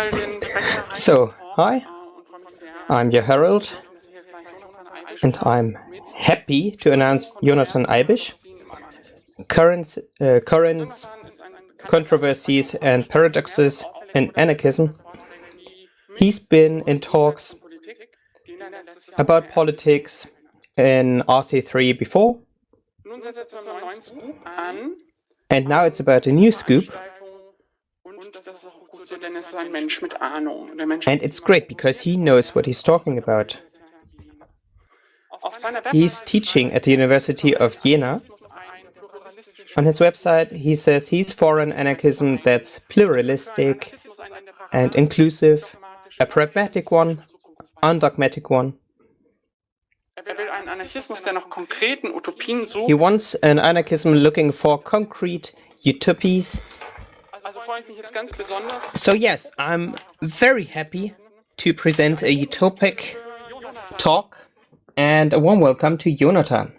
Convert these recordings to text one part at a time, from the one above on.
So, hi, I'm your Herald, and I'm happy to announce Jonathan Eibisch, current controversies and paradoxes in anarchism. He's been in talks about politics in RC3 before, and now it's about a new scoop. And it's great because he knows what he's talking about. He's teaching at the University of Jena. On his website, he says he's for an anarchism that's pluralistic and inclusive, a pragmatic one, undogmatic one. He wants an anarchism looking for concrete utopies. So yes, I'm very happy to present a utopic talk, and a warm welcome to Jonathan.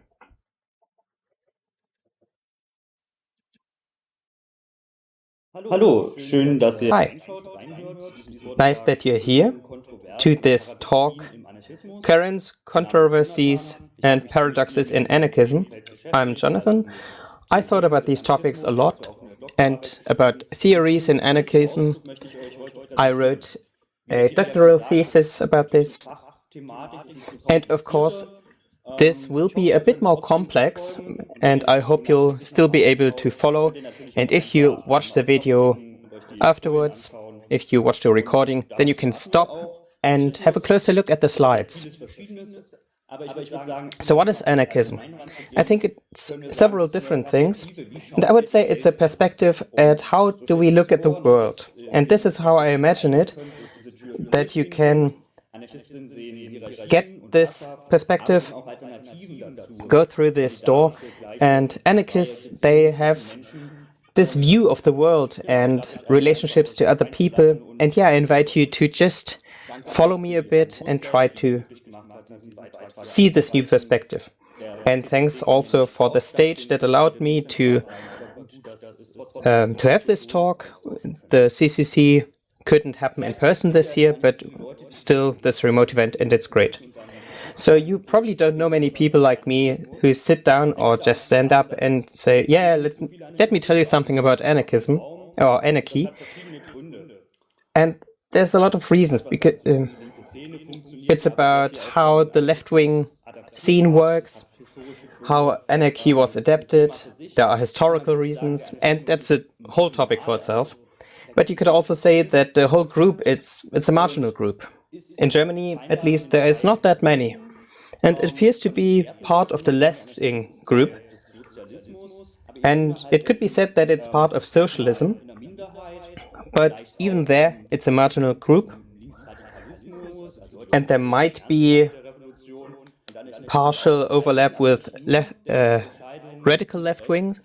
Hallo, schön, dass ihr Hi, nice that you're here to this talk, Currents, Controversies and Paradoxes in Anarchism. I'm Jonathan. I thought about these topics a lot and about theories in anarchism. I wrote a doctoral thesis about this. And of course, this will be a bit more complex, and I hope you'll still be able to follow. And if you watch the video afterwards, if you watch the recording, then you can stop and have a closer look at the slides. So what is anarchism? I think it's several different things, and I would say it's a perspective at how do we look at the world. And this is how I imagine it, that you can get this perspective, go through this door, and anarchists, they have this view of the world and relationships to other people. And yeah, I invite you to just follow me a bit and try to see this new perspective. And thanks also for the stage that allowed me to have this talk. The CCC couldn't happen in person this year, but still this remote event, and it's great. So you probably don't know many people like me who sit down or just stand up and say, yeah, let me tell you something about anarchism or anarchy. And there's a lot of reasons, because it's about how the left-wing scene works, how anarchy was adapted, there are historical reasons, and that's a whole topic for itself. But you could also say that the whole group, it's a marginal group. In Germany, at least, there is not that many. And it appears to be part of the left-wing group. And it could be said that it's part of socialism. But even there, it's a marginal group. And there might be partial overlap with radical left-wing.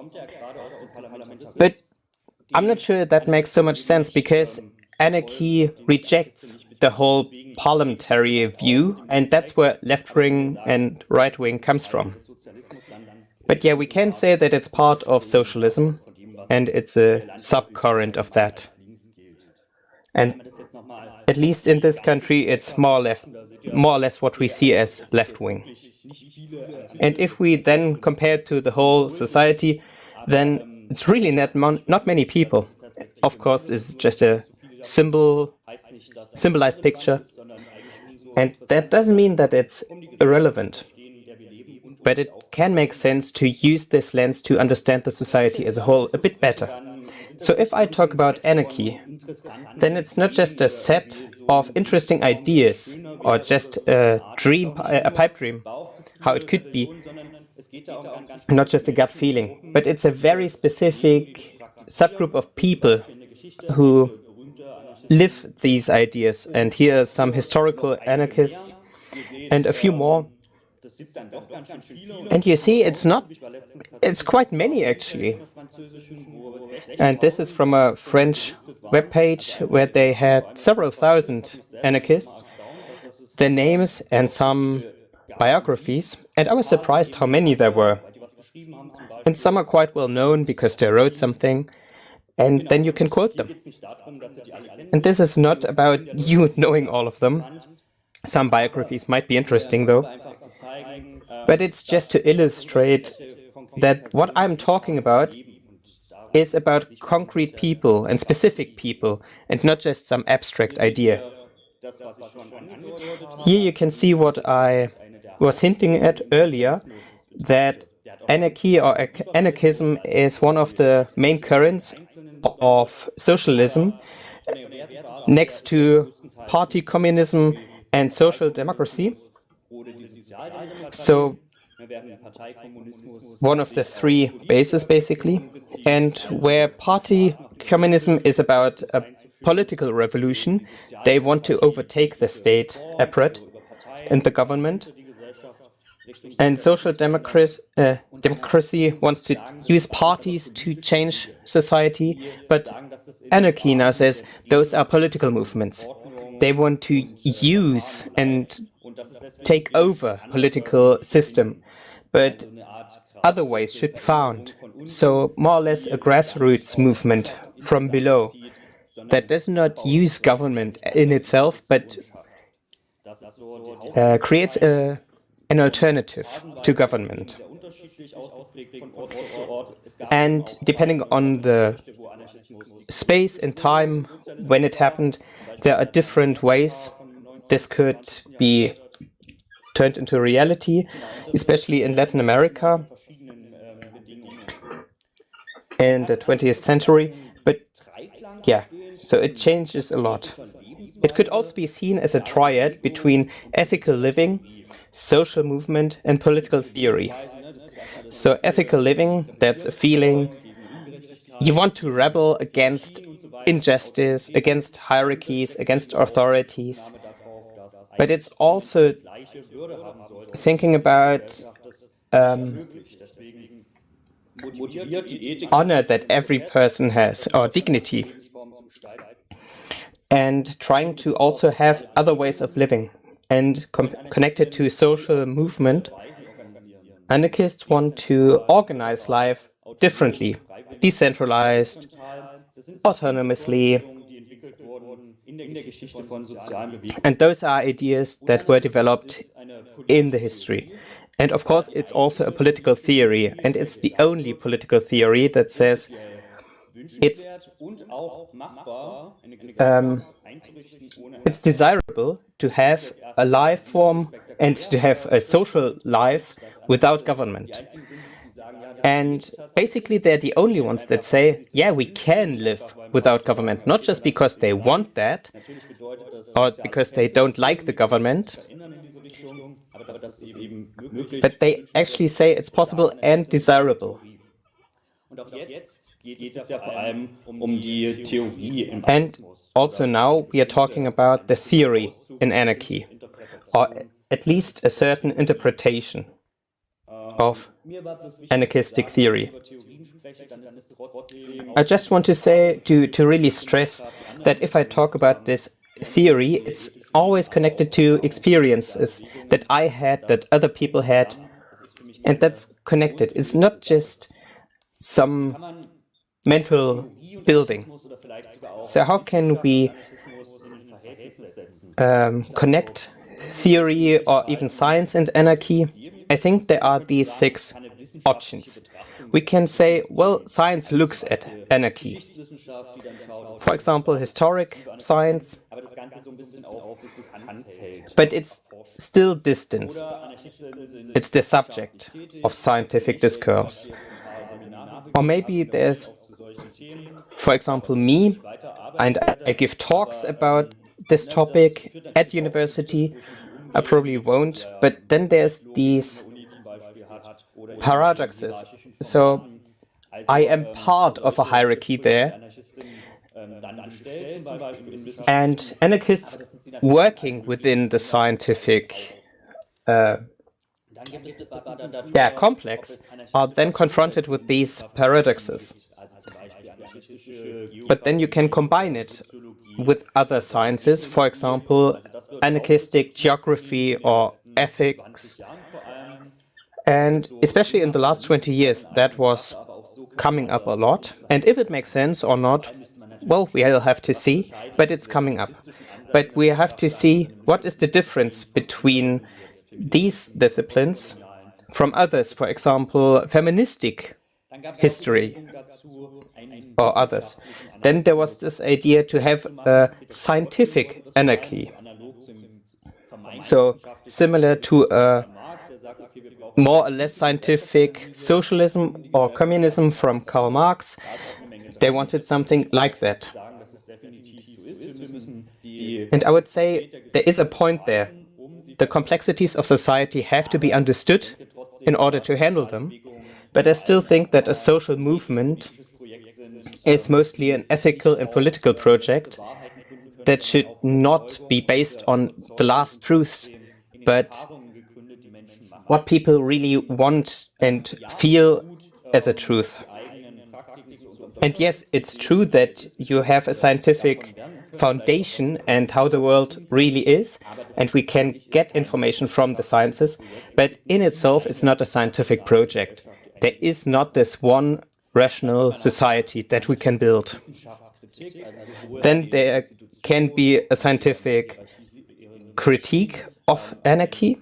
But I'm not sure that makes so much sense, because anarchy rejects the whole parliamentary view, and that's where left-wing and right-wing comes from. But yeah, we can say that it's part of socialism, and it's a subcurrent of that. And at least in this country, it's more or less what we see as left-wing. And if we then compare it to the whole society, then it's really not many people. Of course, it's just a symbolized picture. And that doesn't mean that it's irrelevant. But it can make sense to use this lens to understand the society as a whole a bit better. So if I talk about anarchy, then it's not just a set of interesting ideas or just a pipe dream, how it could be, not just a gut feeling, but it's a very specific subgroup of people who live these ideas. And here are some historical anarchists and a few more. And you see, it's quite many actually. And this is from a French webpage where they had several thousand anarchists, their names and some biographies, and I was surprised how many there were. And some are quite well known because they wrote something, and then you can quote them. And this is not about you knowing all of them. Some biographies might be interesting, though. But it's just to illustrate that what I'm talking about is about concrete people and specific people, and not just some abstract idea. Here you can see what I was hinting at earlier, that anarchy or anarchism is one of the main currents of socialism, next to party communism and social democracy. So one of the three bases, basically, and where party communism is about a political revolution, they want to overtake the state apparatus and the government. And social democracy wants to use parties to change society, but anarchy now says those are political movements. They want to use and take over political system, but other ways should be found. So more or less a grassroots movement from below that does not use government in itself, but creates an alternative to government. And depending on the space and time when it happened, there are different ways this could be turned into reality, especially in Latin America in the 20th century. But yeah, so it changes a lot. It could also be seen as a triad between ethical living, social movement, and political theory. So ethical living, that's a feeling. You want to rebel against injustice, against hierarchies, against authorities. But it's also thinking about honor that every person has, or dignity, and trying to also have other ways of living and connected to social movement. Anarchists want to organize life differently, decentralized, autonomously. And those are ideas that were developed in the history. And of course, it's also a political theory, and it's the only political theory that says it's desirable to have a life form and to have a social life without government. And basically, they're the only ones that say, yeah, we can live without government, not just because they want that or because they don't like the government, but they actually say it's possible and desirable. And also now we are talking about the theory in anarchy, or at least a certain interpretation of anarchistic theory. I just want to say, to really stress that if I talk about this theory, it's always connected to experiences that I had, that other people had, and that's connected. It's not just some mental building. So how can we connect theory or even science and anarchy? I think there are these 6 options. We can say, well, science looks at anarchy. For example, historic science, but it's still distant. It's the subject of scientific discourse. Or maybe there's, for example, me, and I give talks about this topic at university. I probably won't, but then there's these paradoxes. So I am part of a hierarchy there, and anarchists working within the scientific complex are then confronted with these paradoxes. But then you can combine it with other sciences, for example, anarchistic geography or ethics. And especially in the last 20 years, that was coming up a lot. And if it makes sense or not, well, we'll have to see, but it's coming up. But we have to see what is the difference between these disciplines from others, for example, feministic history or others. Then there was this idea to have a scientific anarchy. So similar to a more or less scientific socialism or communism from Karl Marx, they wanted something like that. And I would say there is a point there. The complexities of society have to be understood in order to handle them, but I still think that a social movement is mostly an ethical and political project that should not be based on the last truths, but what people really want and feel as a truth. And yes, it's true that you have a scientific foundation and how the world really is, and we can get information from the sciences, but in itself it's not a scientific project. There is not this one rational society that we can build. Then there can be a scientific critique of anarchy,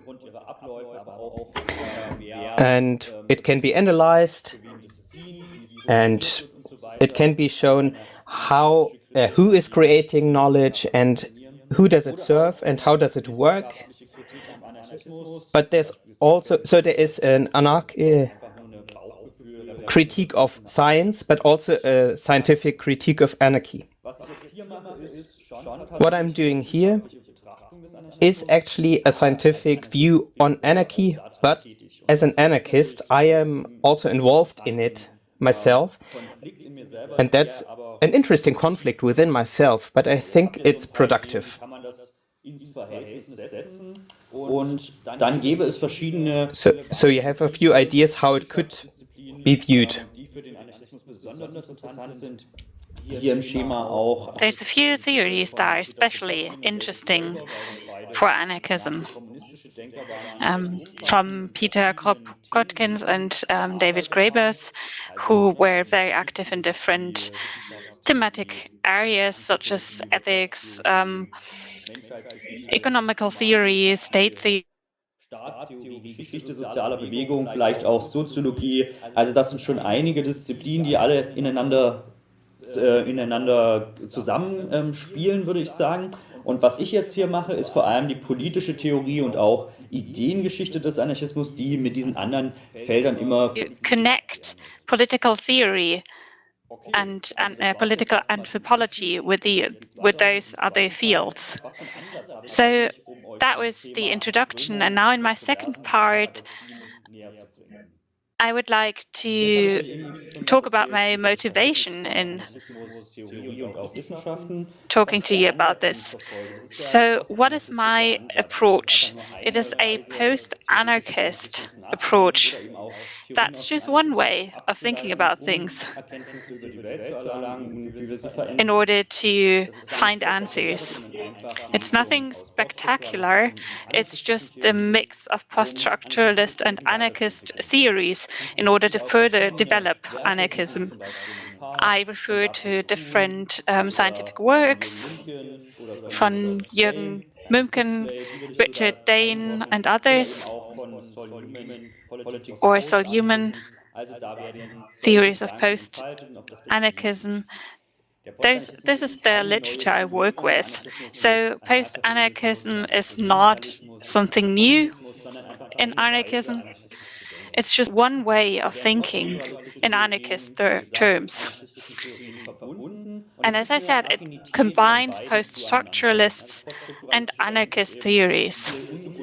and it can be analyzed, and it can be shown how who is creating knowledge and who does it serve and how does it work. But there's also, so there is an critique of science, but also a scientific critique of anarchy. What I'm doing here is actually a scientific view on anarchy, but as an anarchist, I am also involved in it myself. And that's an interesting conflict within myself, but I think it's productive. So you have a few ideas how it could be viewed. There's a few theories that are especially interesting for anarchism, from Peter Kropotkin and David Graeber, who were very active in different thematic areas such as ethics, economical theory, state theory. Staatstheorie, Geschichte sozialer Bewegung, vielleicht auch Soziologie. Also das sind schon einige Disziplinen, die alle ineinander zusammenspielen, würde ich sagen. Und was ich jetzt hier mache, ist vor allem die politische Theorie und auch Ideengeschichte des Anarchismus, die mit diesen anderen Feldern immer connect political theory and political anthropology with those other fields. So that was the introduction, and now in my second part, I would like to talk about my motivation in talking to you about this. So what is my approach? It is a post-anarchist approach. That's just one way of thinking about things in order to find answers. It's nothing spectacular. It's just a mix of post-structuralist and anarchist theories in order to further develop anarchism. I refer to different scientific works from Jürgen Mümken, Richard Dane, and others, or Sol Newman, theories of post-anarchism. This is the literature I work with. So post-anarchism is not something new in anarchism. It's just one way of thinking in anarchist terms. And as I said, it combines post-structuralists and anarchist theories.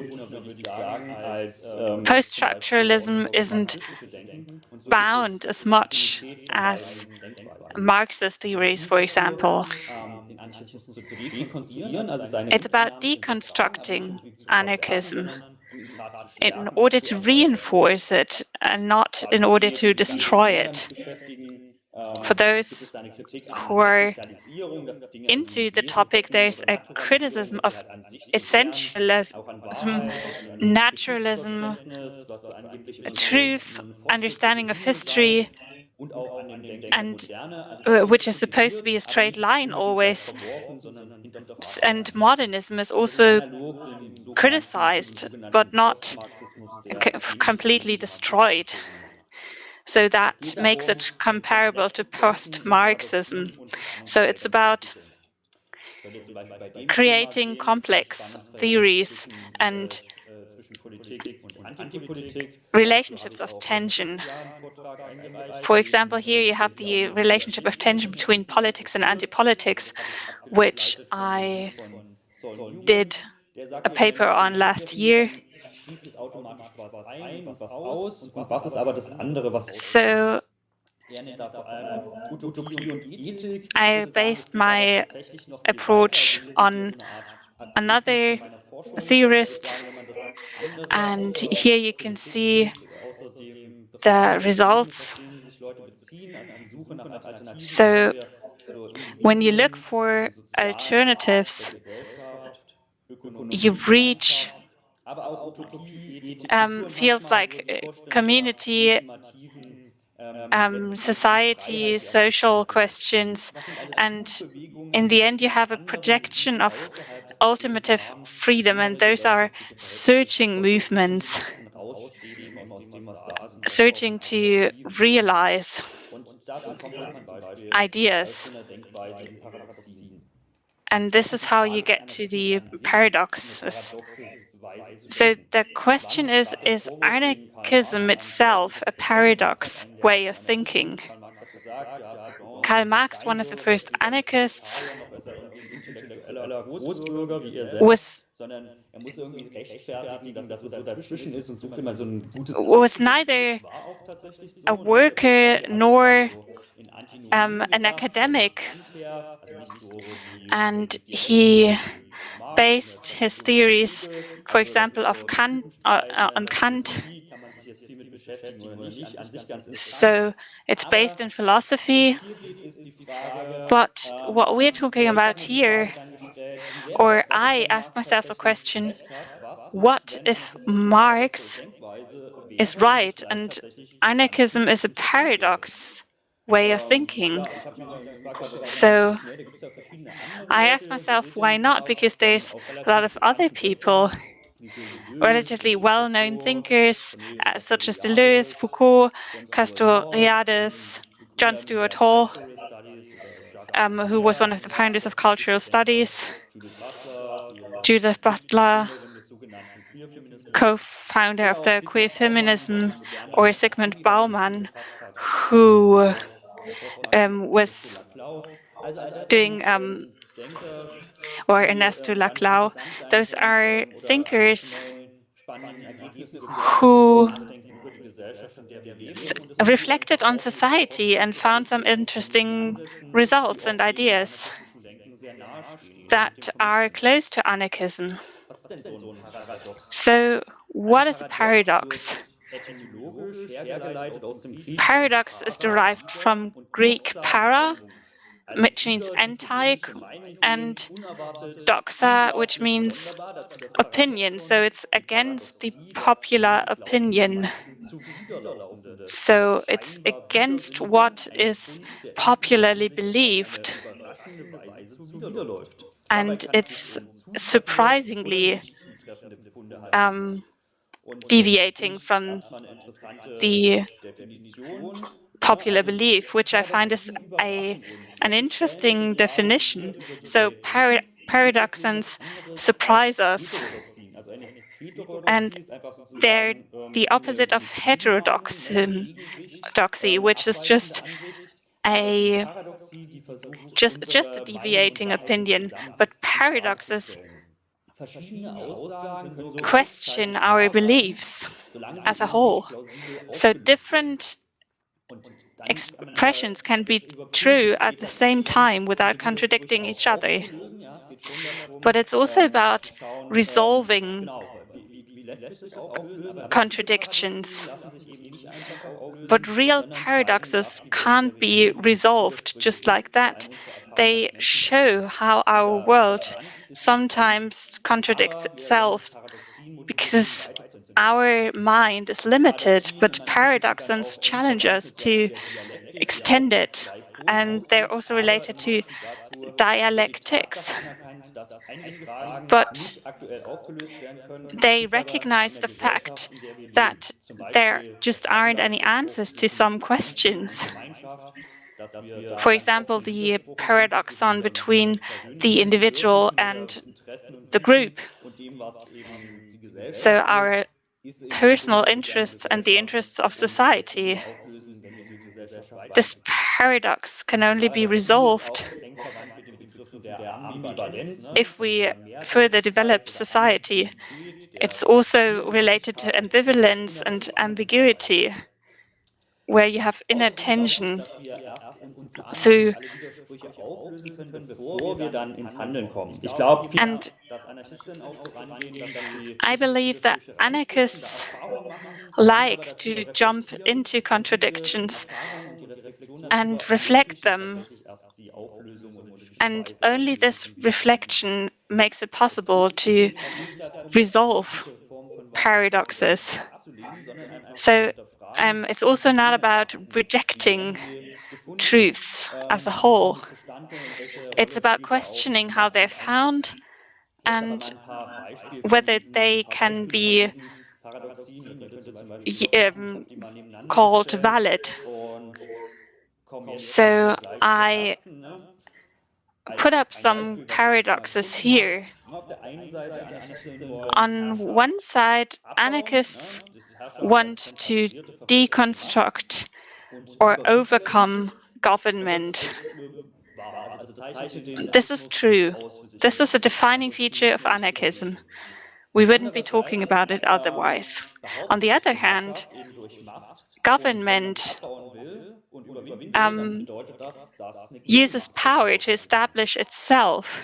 Post-structuralism isn't bound as much as Marxist theories, for example. It's about deconstructing anarchism in order to reinforce it and not in order to destroy it. For those who are into the topic, there's a criticism of essentialism, naturalism, truth, understanding of history, and which is supposed to be a straight line always. And modernism is also criticized, but not completely destroyed. So that makes it comparable to post-Marxism. So it's about creating complex theories and relationships of tension. For example, here you have the relationship of tension between politics and anti-politics, which I did a paper on last year. So I based my approach on another theorist, and here you can see the results. So when you look for alternatives, you reach fields like community, society, social questions, and in the end you have a projection of ultimative freedom, and those are searching movements, searching to realize ideas. And this is how you get to the paradoxes. So the question is anarchism itself a paradox way of thinking? Karl Marx, one of the first anarchists, was neither a worker nor an academic, and he based his theories, for example, on Kant. So it's based in philosophy. But what we're talking about here, or I asked myself a question, what if Marx is right and anarchism is a paradox way of thinking? So I asked myself, why not? Because there's a lot of other people, relatively well-known thinkers, such as Deleuze, Foucault, Castoriadis, John Stuart Hall, who was one of the founders of cultural studies, Judith Butler, co-founder of the queer feminism, or Zygmunt Bauman, who was doing, or Ernesto Laclau. Those are thinkers who reflected on society and found some interesting results and ideas that are close to anarchism. So what is a paradox? Paradox is derived from Greek para, which means anti, and doxa, which means opinion. So it's against the popular opinion. So it's against what is popularly believed. And it's surprisingly deviating from the popular belief, which I find is an interesting definition. So paradoxons surprise us, and they're the opposite of heterodoxy, which is just a deviating opinion. But paradoxes question our beliefs as a whole. So different expressions can be true at the same time without contradicting each other. But it's also about resolving contradictions. But real paradoxes can't be resolved just like that. They show how our world sometimes contradicts itself because our mind is limited, but paradoxons challenge us to extended, and they're also related to dialectics. But they recognize the fact that there just aren't any answers to some questions. For example, the paradoxon between the individual and the group. So our personal interests and the interests of society. This paradox can only be resolved if we further develop society. It's also related to ambivalence and ambiguity, where you have inner tension through. And I believe that anarchists like to jump into contradictions and reflect them. And only this reflection makes it possible to resolve paradoxes. So it's also not about rejecting truths as a whole. It's about questioning how they're found and whether they can be called valid. So I put up some paradoxes here. On one side, anarchists want to deconstruct or overcome government. This is true. This is a defining feature of anarchism. We wouldn't be talking about it otherwise. On the other hand, government uses power to establish itself.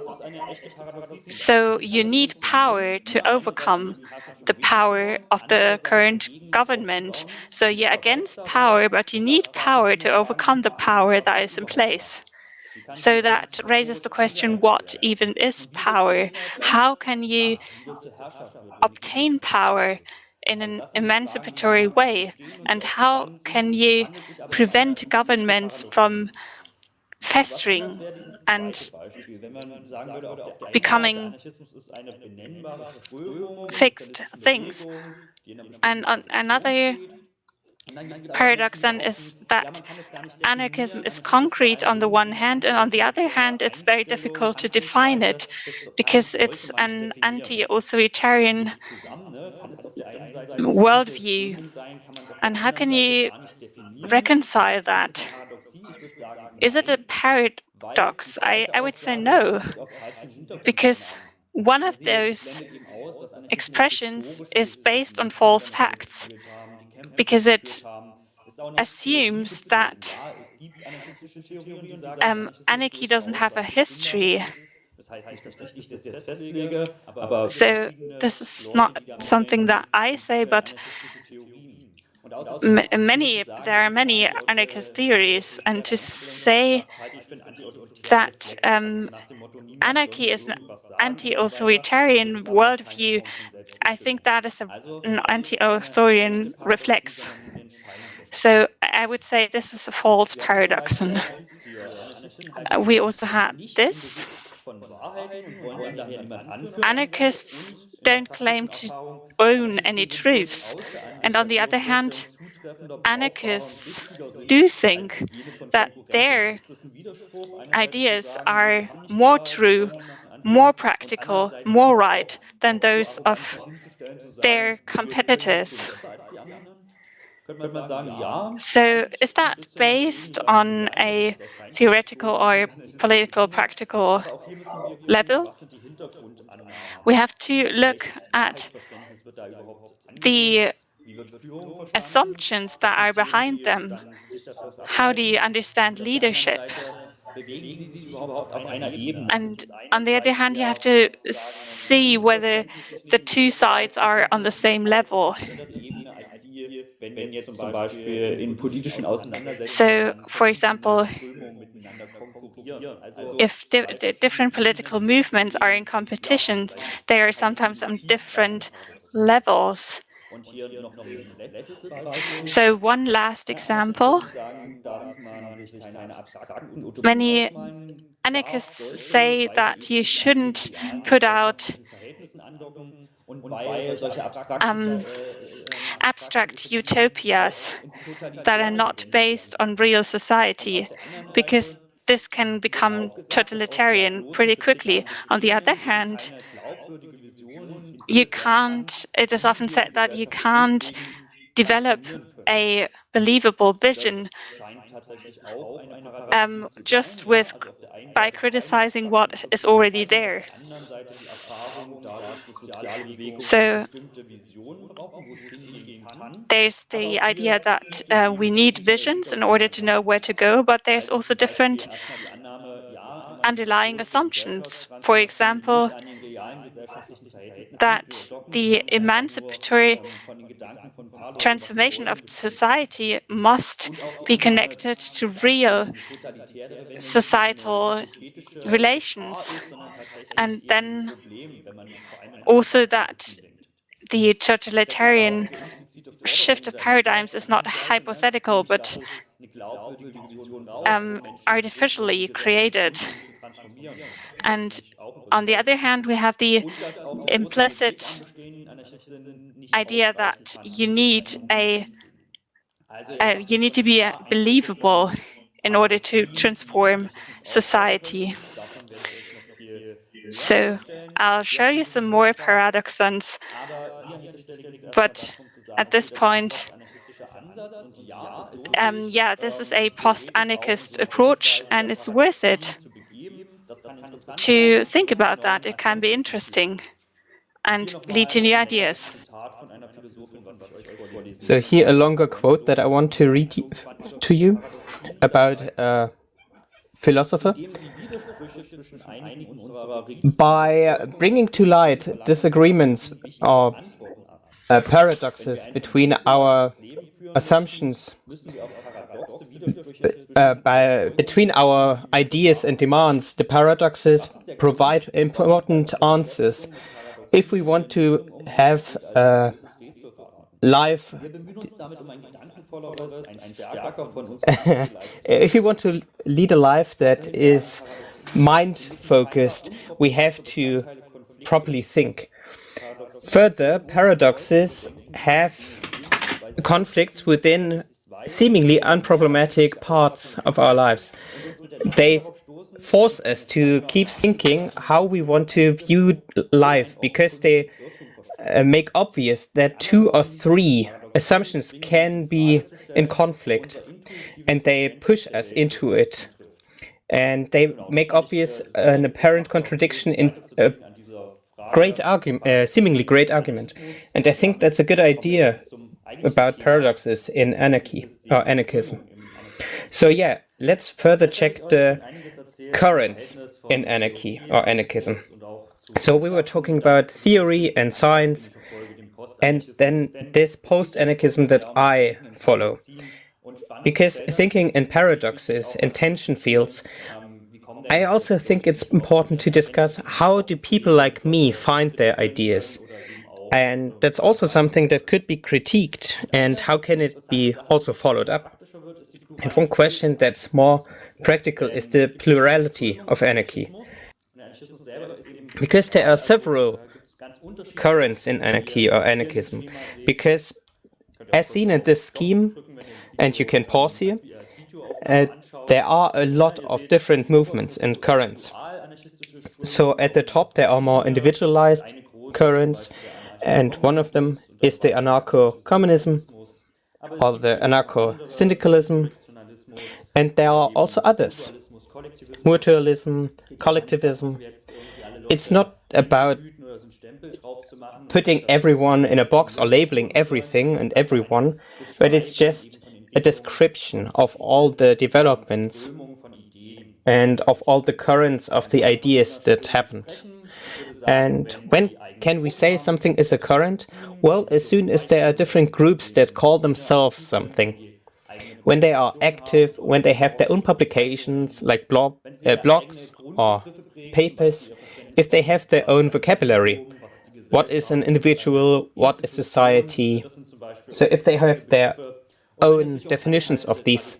So you need power to overcome the power of the current government. So you're against power, but you need power to overcome the power that is in place. So that raises the question, what even is power? How can you obtain power in an emancipatory way? And how can you prevent governments from festering and becoming fixed things? And another paradox then is that anarchism is concrete on the one hand, and on the other hand, it's very difficult to define it because it's an anti-authoritarian worldview. And how can you reconcile that? Is it a paradox? I would say no, because one of those expressions is based on false facts, because it assumes that anarchy doesn't have a history. So this is not something that I say, but there are many anarchist theories, and to say that anarchy is an anti-authoritarian worldview, I think that is an anti-authoritarian reflex. So I would say this is a false paradox. And we also had this. Anarchists don't claim to own any truths. And on the other hand, anarchists do think that their ideas are more true, more practical, more right than those of their competitors. So is that based on a theoretical or political practical level? We have to look at the assumptions that are behind them. How do you understand leadership? And on the other hand, you have to see whether the two sides are on the same level. So, for example, if the different political movements are in competition, they are sometimes on different levels. Und hier noch ein letztes Beispiel. So one last example. Sagen, dass man sich keine abstrakten Utopien Many ausmalen anarchists say that you shouldn't put out Verhältnissen andocken und weil solche abstrakten abstract utopias that are not based on real society, because this can become totalitarian pretty quickly. On the other hand, it is often said that you can't develop a believable vision just by criticizing what is already there. So there's the idea that we need visions in order to know where to go, but there's also different underlying assumptions. For example, that the emancipatory transformation of society must be connected to real societal relations, and then also that the totalitarian shift of paradigms is not hypothetical but artificially created. And on the other hand, we have the implicit idea that you need to be believable in order to transform society. So I'll show you some more paradoxons, but at this point, this is a post-anarchist approach, and it's worth it to think about that. It can be interesting and lead to new ideas. So here a longer quote that I want to read to you about a philosopher. By bringing to light disagreements or paradoxes between our assumptions, between our ideas and demands, the paradoxes provide important answers. If we want to have a life, if you want to lead a life that is mind-focused, we have to properly think. Further, paradoxes have conflicts within seemingly unproblematic parts of our lives. They force us to keep thinking how we want to view life, because they make obvious that 2 or 3 assumptions can be in conflict, and they push us into it. And they make obvious an apparent contradiction in a seemingly great argument. And I think that's a good idea about paradoxes in anarchy or anarchism. So yeah, let's further check the currents in anarchy or anarchism. So we were talking about theory and science, and then this post-anarchism that I follow. Because thinking in paradoxes and tension fields, I also think it's important to discuss how do people like me find their ideas. And that's also something that could be critiqued, and how can it be also followed up? And one question that's more practical is the plurality of anarchy. Because there are several currents in anarchy or anarchism. Because as seen in this scheme, and you can pause here, there are a lot of different movements and currents. So at the top there are more individualized currents, and one of them is the anarcho-communism or the anarcho-syndicalism, and there are also others. Mutualism, collectivism. It's not about putting everyone in a box or labeling everything and everyone, but it's just a description of all the developments and of all the currents of the ideas that happened. And when can we say something is a current? Well, as soon as there are different groups that call themselves something. When they are active, when they have their own publications like blogs or papers, if they have their own vocabulary. what is an individual, what is society. So if they have their own definitions of these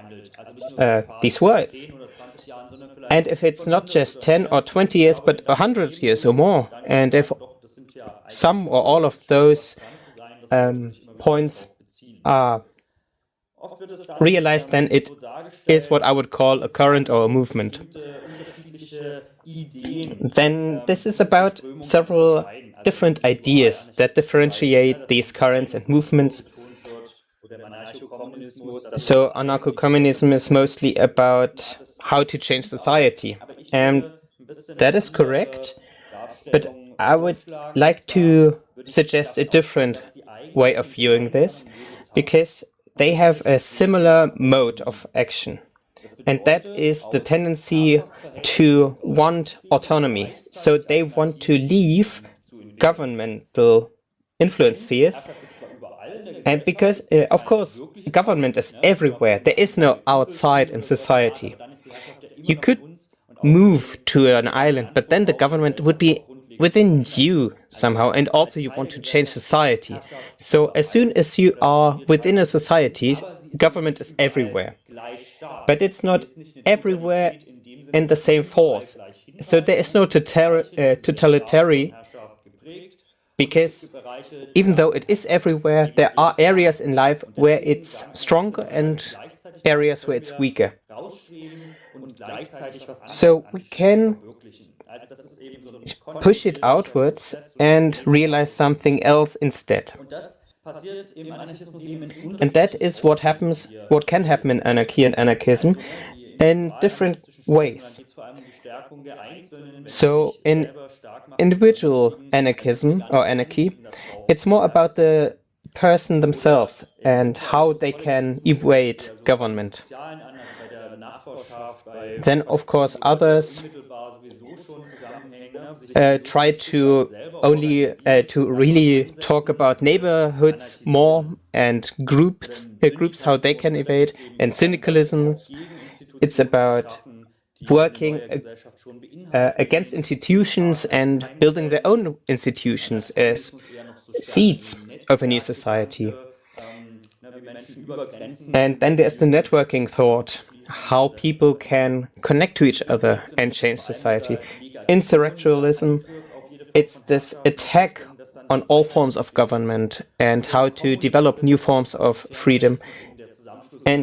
words, and if it's not just 10 or 20 years, but 100 years or more, and if some or all of those points are realized, then it is what I would call a current or a movement. Then this is about several different ideas that differentiate these currents and movements. So anarcho-communism is mostly about how to change society, and that is correct, but I would like to suggest a different way of viewing this, because they have a similar mode of action, and that is the tendency to want autonomy. So they want to leave governmental influence spheres, and because, of course, government is everywhere. There is no outside in society. You could move to an island, but then the government would be within you somehow, and also you want to change society. So as soon as you are within a society, government is everywhere. But it's not everywhere in the same force. So there is no totalitarian, because even though it is everywhere, there are areas in life where it's stronger and areas where it's weaker. So we can push it outwards and realize something else instead. And that is what happens, what can happen in anarchy and anarchism in different ways. So in individual anarchism or anarchy, it's more about the person themselves and how they can evade government. Then, of course, others try to really talk about neighborhoods more, and groups how they can evade, and syndicalism. It's about working against institutions and building their own institutions as seeds of a new society. And then there's the networking thought, how people can connect to each other and change society. Insurrectionalism, it's this attack on all forms of government and how to develop new forms of freedom. And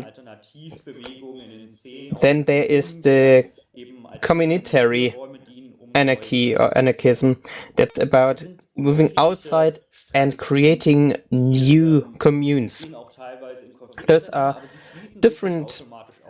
then there is the communitary anarchy or anarchism that's about moving outside and creating new communes. Those are different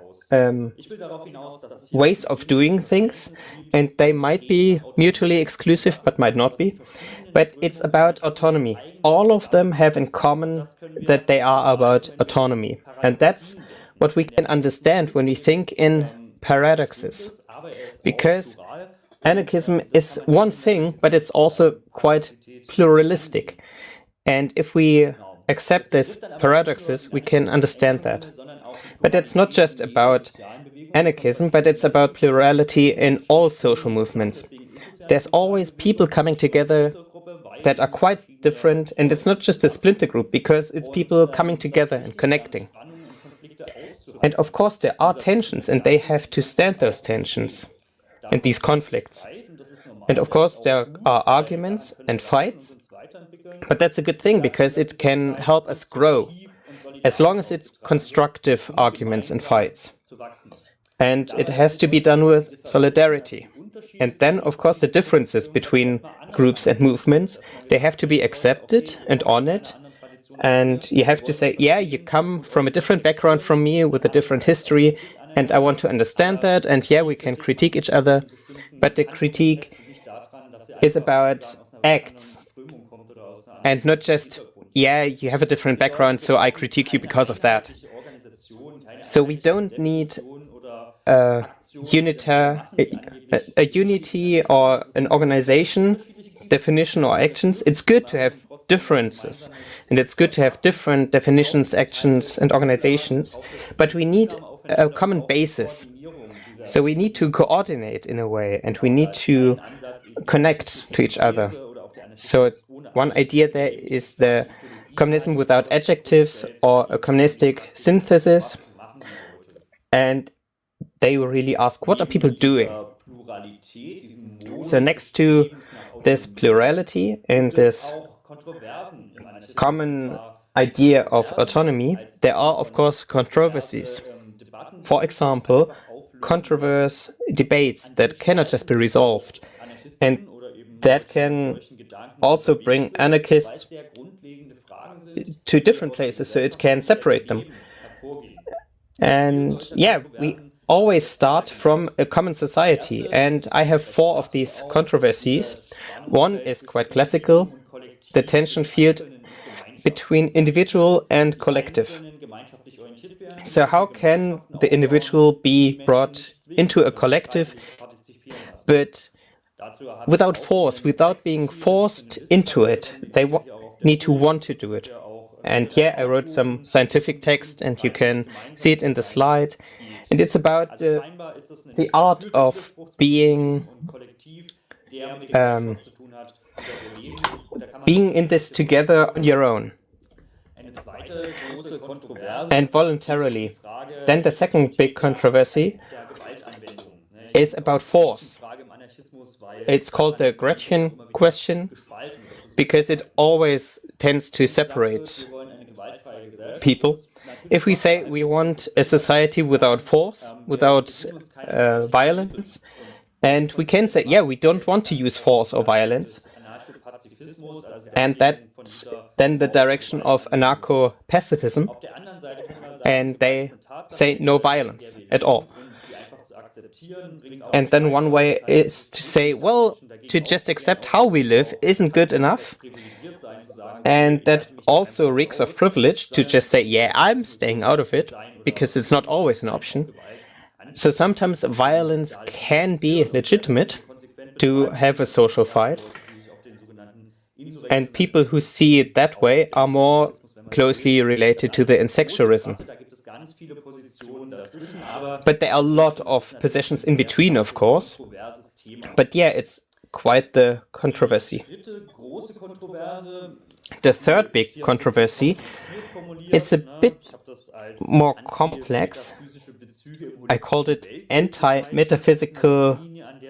ways of doing things, and they might be mutually exclusive but might not be. But it's about autonomy. All of them have in common that they are about autonomy. And that's what we can understand when we think in paradoxes. Because anarchism is one thing, but it's also quite pluralistic. And if we accept these paradoxes, we can understand that. But it's not just about anarchism, but it's about plurality in all social movements. There's always people coming together that are quite different, and it's not just a splinter group, because it's people coming together and connecting. And of course there are tensions, and they have to stand those tensions and these conflicts. And of course there are arguments and fights, but that's a good thing, because it can help us grow, as long as it's constructive arguments and fights. And it has to be done with solidarity. And then, of course, the differences between groups and movements, they have to be accepted and honored. And you have to say, yeah, you come from a different background from me with a different history, and I want to understand that, and yeah, we can critique each other. But the critique is about acts, and not just, yeah, you have a different background, so I critique you because of that. So we don't need a unity or an organization definition or actions. It's good to have differences, and it's good to have different definitions, actions, and organizations, but we need a common basis. So we need to coordinate in a way, and we need to connect to each other. So one idea there is the communism without adjectives or a communistic synthesis. And they will really ask, what are people doing? So next to this plurality and this common idea of autonomy, there are, of course, controversies. For example, controversial debates that cannot just be resolved. And that can also bring anarchists to different places, so it can separate them. And yeah, we always start from a common society, and I have 4 of these controversies. One is quite classical, the tension field between individual and collective. So how can the individual be brought into a collective, but without force, without being forced into it? They need to want to do it. And yeah, I wrote some scientific text, and you can see it in the slide. And it's about the art of being in this together on your own and voluntarily. Then the second big controversy is about force. It's called the Gretchen question, because it always tends to separate people. If we say we want a society without force, without violence, and we can say, yeah, we don't want to use force or violence, and that's then the direction of anarcho-pacifism, and they say no violence at all. And then one way is to say, well, to just accept how we live isn't good enough. And that also reeks of privilege to just say, yeah, I'm staying out of it, because it's not always an option. So sometimes violence can be legitimate to have a social fight. And people who see it that way are more closely related to the insecularism. But there are a lot of positions in between, of course. But yeah, it's quite the controversy. The third big controversy, it's a bit more complex. I called it anti-metaphysical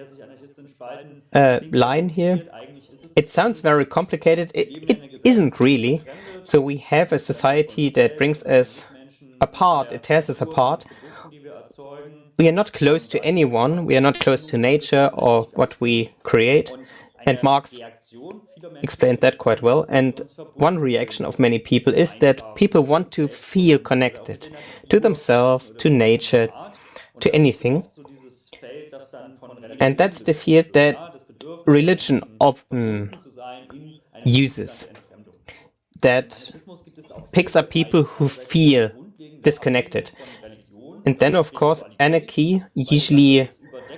line here. It sounds very complicated. It isn't really. So we have a society that brings us apart, it tears us apart. We are not close to anyone, we are not close to nature or what we create. And Marx explained that quite well. And one reaction of many people is that people want to feel connected to themselves, to nature, to anything. And that's the field that religion often uses. That picks up people who feel disconnected. And then, of course, anarchy usually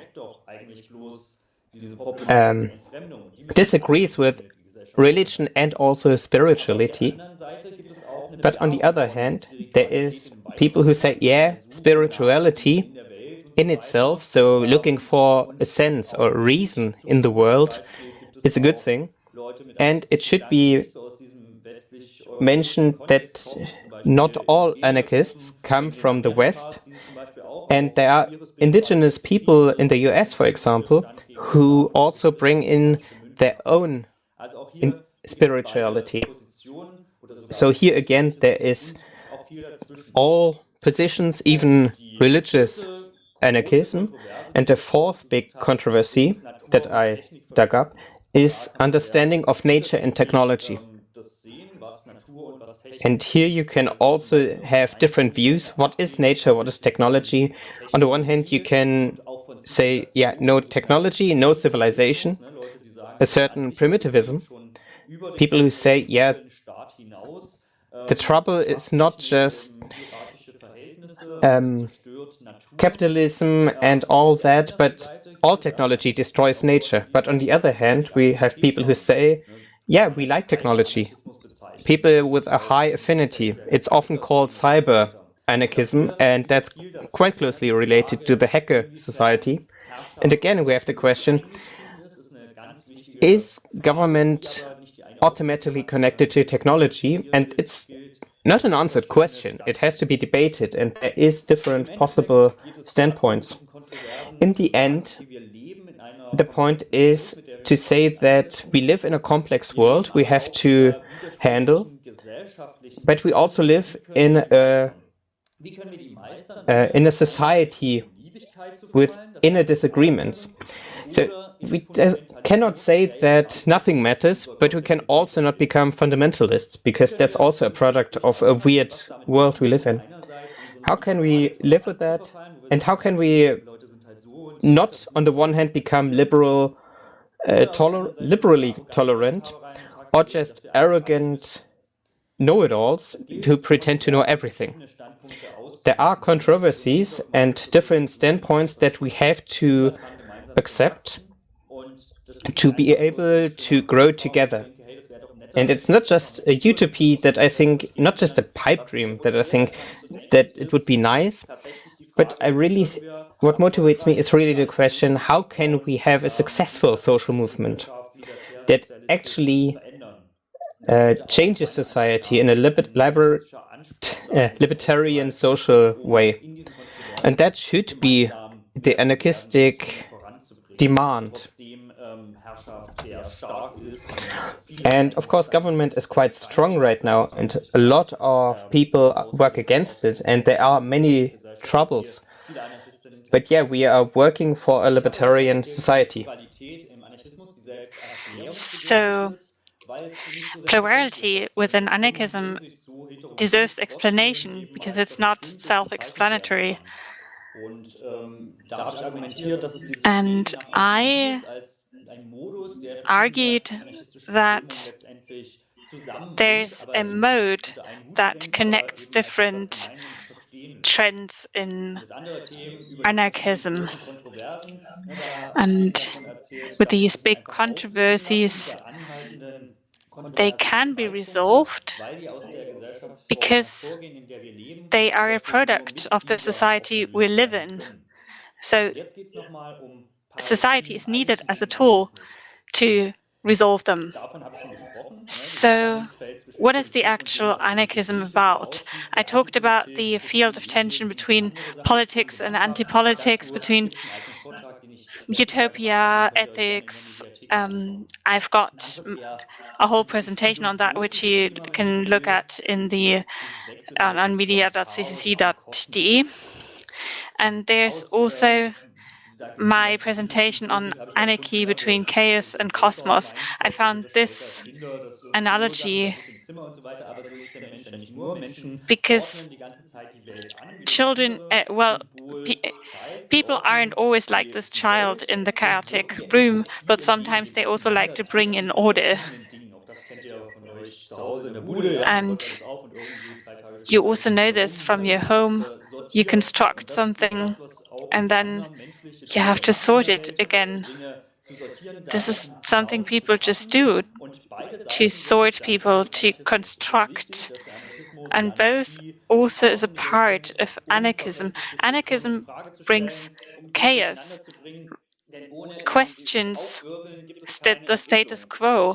disagrees with religion and also spirituality. But on the other hand, there is people who say, yeah, spirituality in itself, so looking for a sense or reason in the world, is a good thing. And it should be mentioned that not all anarchists come from the West. And there are indigenous people in the US, for example, who also bring in their own spirituality. So here again, there is all positions, even religious anarchism. And the fourth big controversy that I dug up is understanding of nature and technology. And here you can also have different views. What is nature? What is technology? On the one hand, you can say, yeah, no technology, no civilization, a certain primitivism. People who say, yeah, the trouble is not just capitalism and all that, but all technology destroys nature. But on the other hand, we have people who say, yeah, we like technology. People with a high affinity. It's often called cyber anarchism, and that's quite closely related to the hacker society. And again, we have the question, is government automatically connected to technology, and it's not an answered question. It has to be debated, and there is different possible standpoints. In the end, the point is to say that we live in a complex world we have to handle, but we also live in a society with inner disagreements. So we cannot say that nothing matters, but we can also not become fundamentalists, because that's also a product of a weird world we live in. How can we live with that? And how can we not, on the one hand, become liberally tolerant, or just arrogant know-it-alls who pretend to know everything? There are controversies and different standpoints that we have to accept to be able to grow together. And it's not just a utopia that I think, not just a pipe dream that I think that it would be nice, but I really, what motivates me is really the question, how can we have a successful social movement that actually changes society in a libertarian social way? And that should be the anarchistic demand. And of course, government is quite strong right now, and a lot of people work against it, and there are many troubles. But yeah, we are working for a libertarian society. So, plurality within anarchism deserves explanation because it's not self-explanatory. And I argued that there's a mode that connects different trends in anarchism. And with these big controversies, they can be resolved because they are a product of the society we live in. So society is needed as a tool to resolve them. So what is the actual anarchism about? I talked about the field of tension between politics and anti-politics, between utopia, ethics. I've got a whole presentation on that, which you can look at in the on media.ccc.de. And there's also my presentation on anarchy between chaos and cosmos. I found this analogy because children, people aren't always like this child in the chaotic room, but sometimes they also like to bring in order. And you also know this from your home. You construct something and then you have to sort it again. This is something people just do, to sort people, to construct. And both also is a part of anarchism. Anarchism brings chaos, questions the status quo,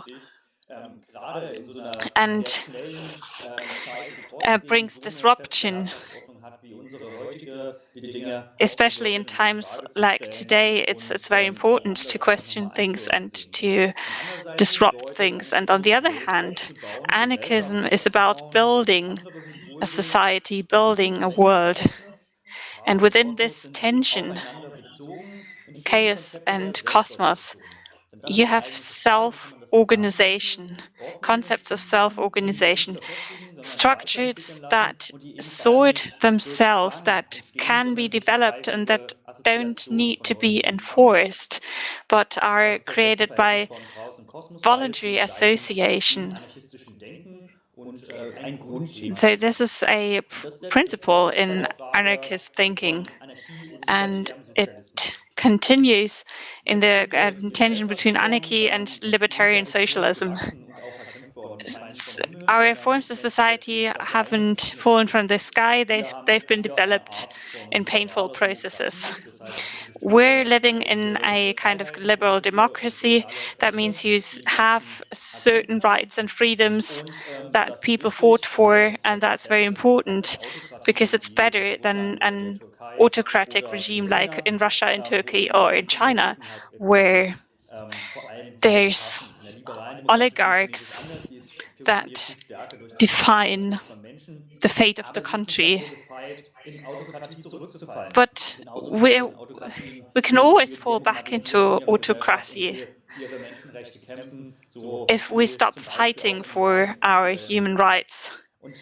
and brings disruption. Especially in times like today, it's very important to question things and to disrupt things. And on the other hand, anarchism is about building a society, building a world. And within this tension, chaos and cosmos, you have self-organization, concepts of self-organization, structures that sort themselves, that can be developed and that don't need to be enforced, but are created by voluntary association. So this is a principle in anarchist thinking, and it continues in the tension between anarchy and libertarian socialism. our reforms to society haven't fallen from the sky. They've been developed in painful processes. We're living in a kind of liberal democracy. That means you have certain rights and freedoms that people fought for, and that's very important because it's better than an autocratic regime like in Russia, in Turkey, or in China, where there's oligarchs that define the fate of the country. But we can always fall back into autocracy if we stop fighting for our human rights.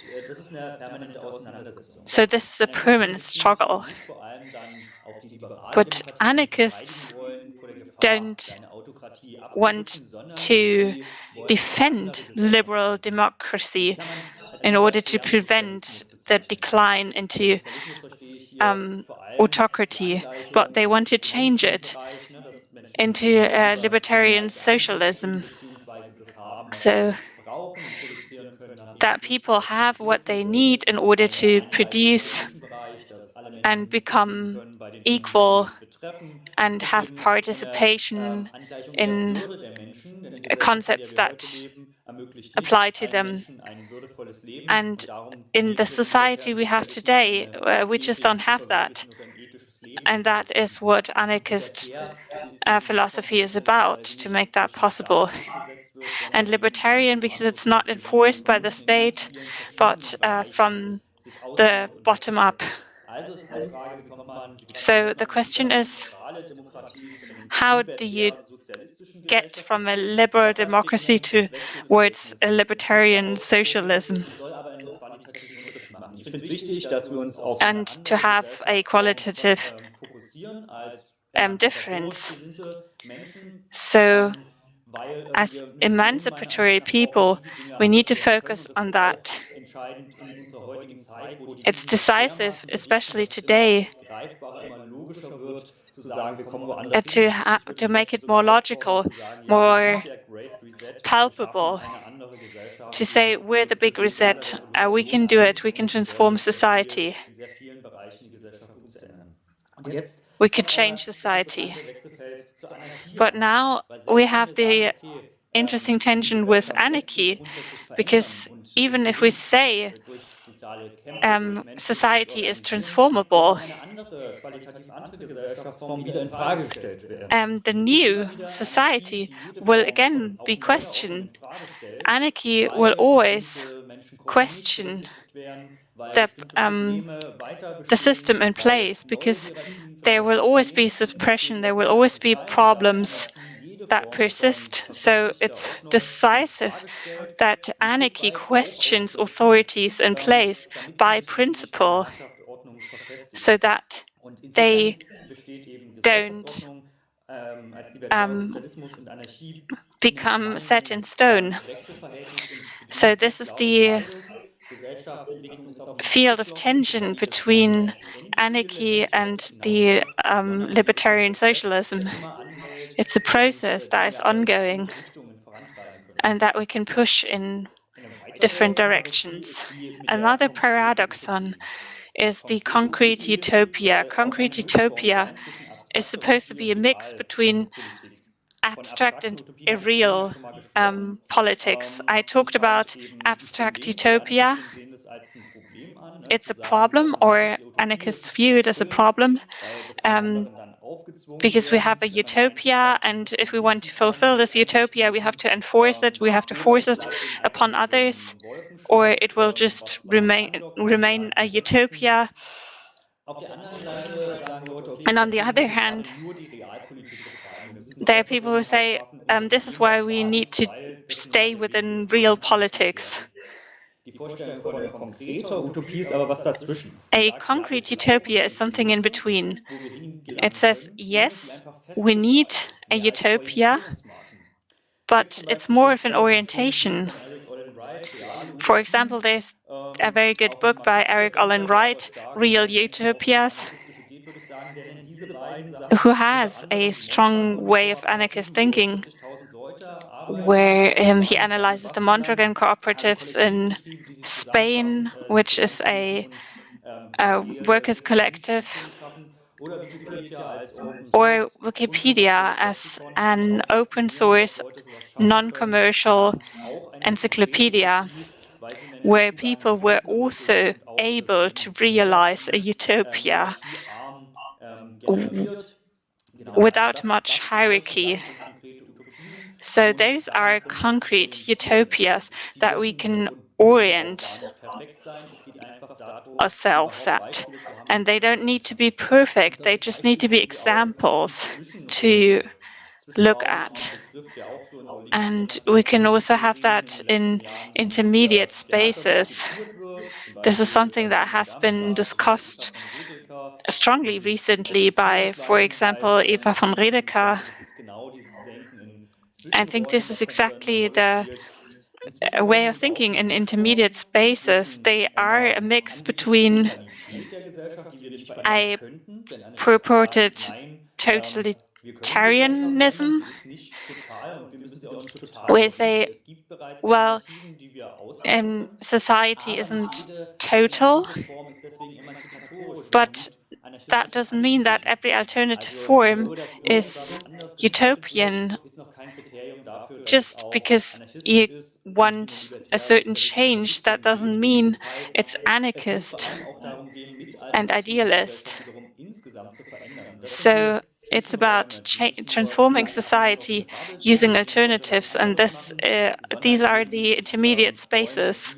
So this is a permanent struggle. But anarchists don't want to defend liberal democracy in order to prevent the decline into autocracy, but they want to change it into libertarian socialism, so that people have what they need in order to produce and become equal and have participation in concepts that apply to them. And in the society we have today, we just don't have that. And that is what anarchist philosophy is about, to make that possible. And libertarian because it's not enforced by the state, but from the bottom up. So the question is, how do you get from a liberal democracy towards a libertarian socialism? And to have a qualitative difference. So as emancipatory people, we need to focus on that. It's decisive, especially today, to make it more logical, more palpable, to say we're the big reset, we can do it, we can transform society. We could change society. But now we have the interesting tension with anarchy, because even if we say society is transformable, the new society will again be questioned. Anarchy will always question the system in place, because there will always be suppression, there will always be problems that persist. So it's decisive that anarchy questions authorities in place by principle, so that they don't become set in stone. So this is the field of tension between anarchy and the libertarian socialism. It's a process that is ongoing and that we can push in different directions. Another paradoxon is the concrete utopia. Concrete utopia is supposed to be a mix between abstract and real politics. I talked about abstract utopia. It's a problem, or anarchists view it as a problem, because we have a utopia, and if we want to fulfill this utopia, we have to enforce it, we have to force it upon others, or it will just remain a utopia. And on the other hand, there are people who say, this is why we need to stay within real politics. A concrete utopia is something in between. It says, yes, we need a utopia, but it's more of an orientation. For example, there's a very good book by Eric Olin Wright, Real Utopias, who has a strong way of anarchist thinking, where he analyzes the Mondragon cooperatives in Spain, which is a workers' collective, or Wikipedia as an open source, non-commercial encyclopedia, where people were also able to realize a utopia without much hierarchy. So those are concrete utopias that we can orient ourselves at. And they don't need to be perfect, they just need to be examples to look at. And we can also have that in intermediate spaces. This is something that has been discussed strongly recently by, for example, Eva von Redeker. I think this is exactly the way of thinking in intermediate spaces. They are a mix between a purported totalitarianism, we say, well, society isn't total, but that doesn't mean that every alternative form is utopian. Just because you want a certain change, that doesn't mean it's anarchist and idealist. So it's about transforming society using alternatives, and these are the intermediate spaces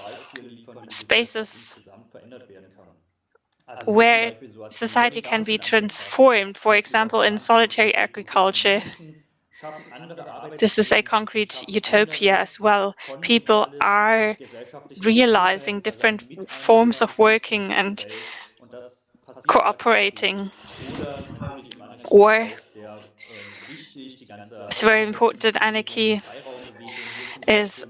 where society can be transformed, for example, in solitary agriculture. This is a concrete utopia as well. People are realizing different forms of working and cooperating. Or it's very important that anarchy is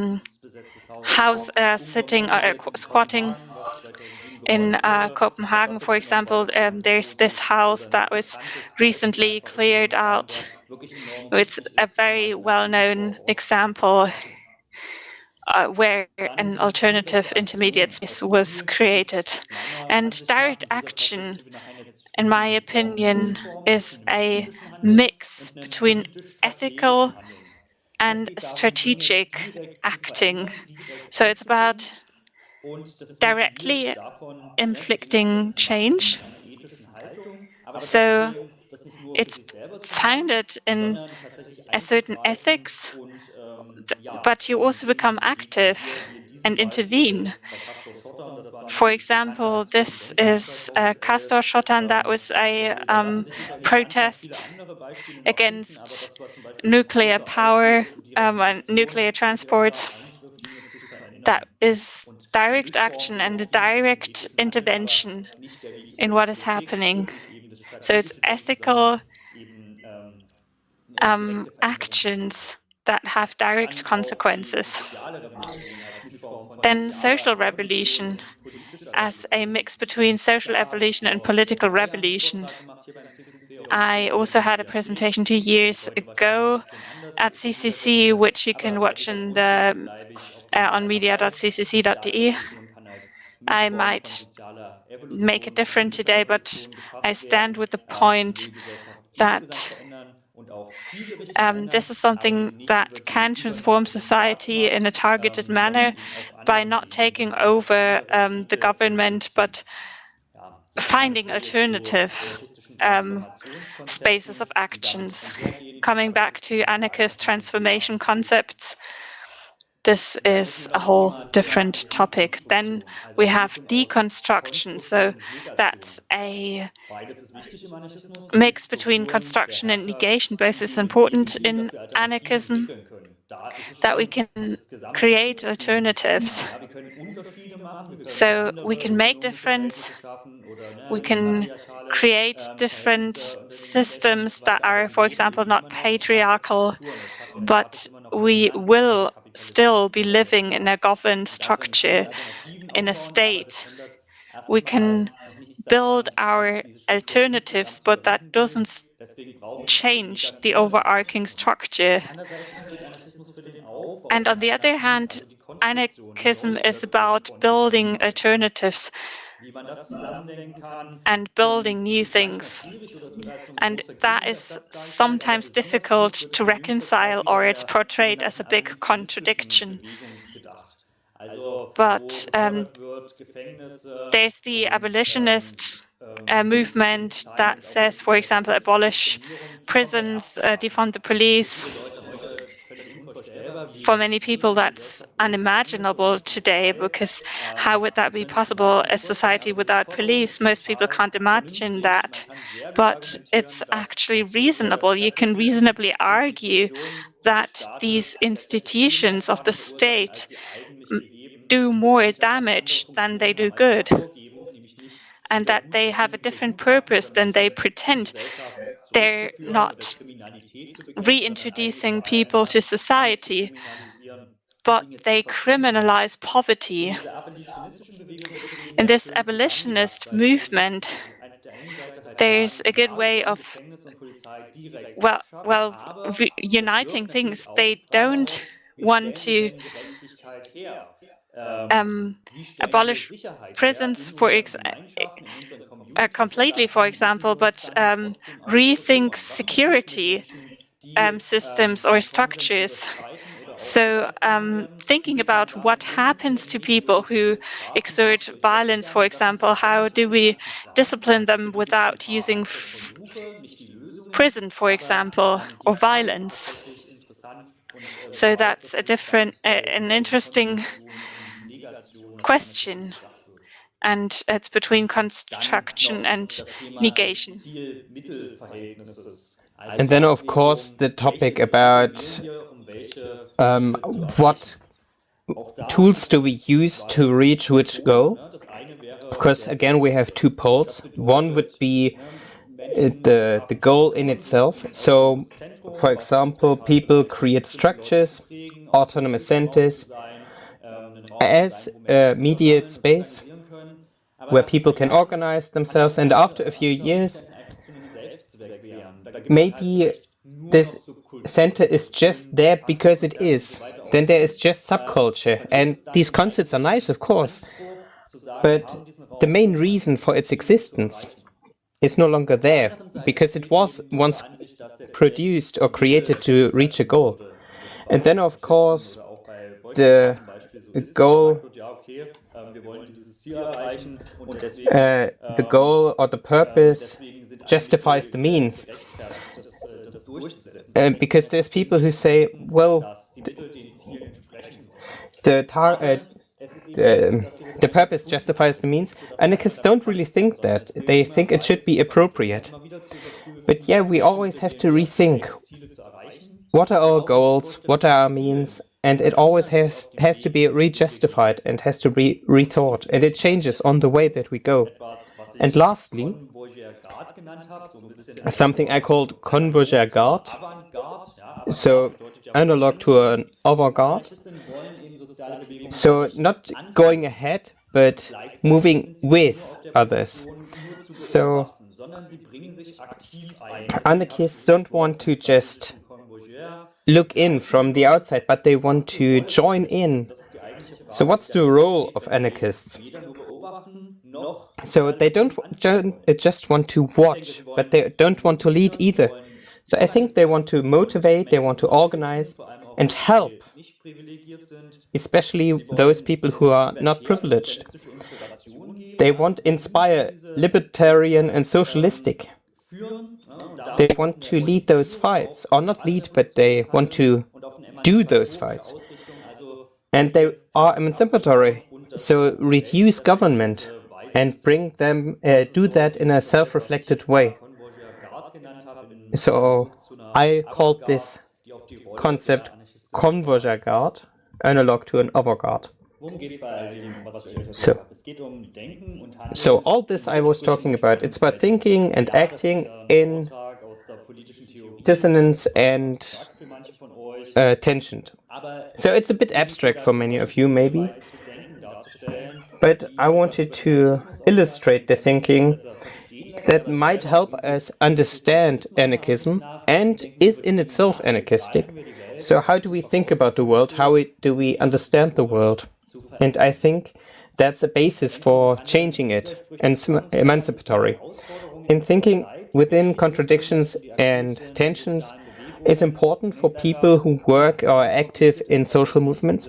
squatting. In Copenhagen, for example, there's this house that was recently cleared out. It's a very well-known example where an alternative intermediate space was created. And direct action, in my opinion, is a mix between ethical and strategic acting. So it's about directly inflicting change. So it's founded in a certain ethics, but you also become active and intervene. For example, this is Castor Schottern. That was a protest against nuclear power and nuclear transports. That is direct action and a direct intervention in what is happening. So it's ethical actions that have direct consequences. Then social revolution as a mix between social evolution and political revolution. I also had a presentation 2 years ago at CCC, which you can watch in the on media.ccc.de. I might make it different today, but I stand with the point that this is something that can transform society in a targeted manner by not taking over the government, but finding alternative spaces of actions. Coming back to anarchist transformation concepts, this is a whole different topic. Then we have deconstruction. So that's a mix between construction and negation. Both is important in anarchism, that we can create alternatives. So we can make difference, we can create different systems that are, for example, not patriarchal, but we will still be living in a governed structure, in a state. We can build our alternatives, but that doesn't change the overarching structure. And on the other hand, anarchism is about building alternatives and building new things. And that is sometimes difficult to reconcile, or it's portrayed as a big contradiction. But there's the abolitionist movement that says, for example, abolish prisons, defund the police. For many people, that's unimaginable today, because how would that be possible? A society without police, most people can't imagine that. But it's actually reasonable. You can reasonably argue that these institutions of the state do more damage than they do good, and that they have a different purpose than they pretend. They're not reintroducing people to society, but they criminalize poverty. In this abolitionist movement, there's a good way of uniting things. They don't want to abolish prisons completely, for example, but rethink security systems or structures. So thinking about what happens to people who exert violence, for example, how do we discipline them without using prison, for example, or violence? So that's an interesting question, and it's between construction and negation. And then, of course, the topic about what tools do we use to reach which goal. Of course, again, we have two poles. One would be the goal in itself. So, for example, people create structures, autonomous centers, as a mediate space where people can organize themselves, and after a few years, maybe this center is just there because it is. Then there is just subculture, and these concepts are nice, of course, but the main reason for its existence is no longer there, because it was once produced or created to reach a goal. And then, of course, the goal or the purpose justifies the means. Because there's people who say, well, the purpose justifies the means. Anarchists don't really think that. They think it should be appropriate. But yeah, we always have to rethink what are our goals, what are our means, and it always has to be rejustified and has to be rethought, and it changes on the way that we go. And lastly, something I called convergere-garde, so analog to an avant-garde. So not going ahead, but moving with others. So anarchists don't want to just look in from the outside, but they want to join in. So what's the role of anarchists? So they don't just want to watch, but they don't want to lead either. So I think they want to motivate, they want to organize and help, especially those people who are not privileged. They want to inspire libertarian and socialistic. They want to lead those fights, or not lead, but they want to do those fights. And they are emancipatory, so reduce government and bring them, do that in a self-reflected way. So I called this concept convergere-garde, analog to an avant-garde. So all this I was talking about, it's about thinking and acting in dissonance and tension. So it's a bit abstract for many of you, maybe. But I wanted to illustrate the thinking that might help us understand anarchism and is in itself anarchistic, So how do we think about the world? How do we understand the world? And I think that's a basis for changing it and emancipatory. In thinking within contradictions and tensions, it's important for people who work or are active in social movements.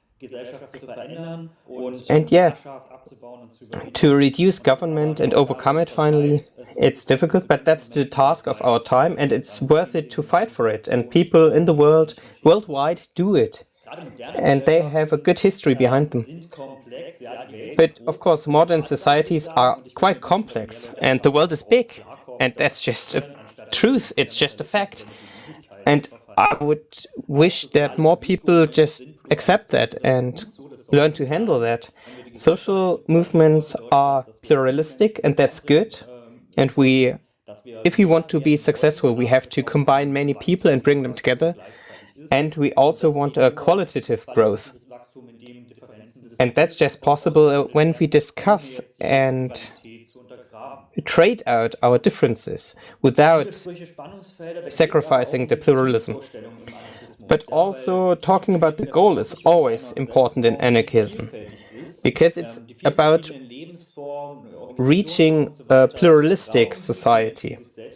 And yeah, to reduce government and overcome it finally, it's difficult, but that's the task of our time, and it's worth it to fight for it. And people in the world, worldwide, do it. And they have a good history behind them. But of course, modern societies are quite complex, and the world is big, and that's just a truth, it's just a fact. And I would wish that more people just accept that and learn to handle that. Social movements are pluralistic, and that's good. And if we want to be successful, we have to combine many people and bring them together. And we also want a qualitative growth. And that's just possible when we discuss and trade out our differences without sacrificing the pluralism. But also talking about the goal is always important in anarchism, because it's about reaching a pluralistic society.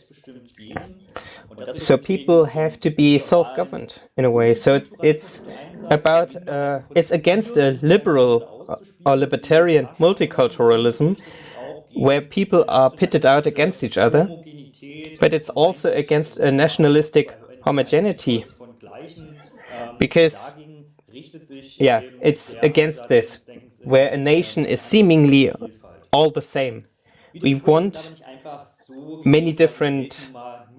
So people have to be self-governed in a way. So it's about, it's against a liberal or libertarian multiculturalism where people are pitted out against each other, but it's also against a nationalistic homogeneity, because, yeah, it's against this, where a nation is seemingly all the same. We want many different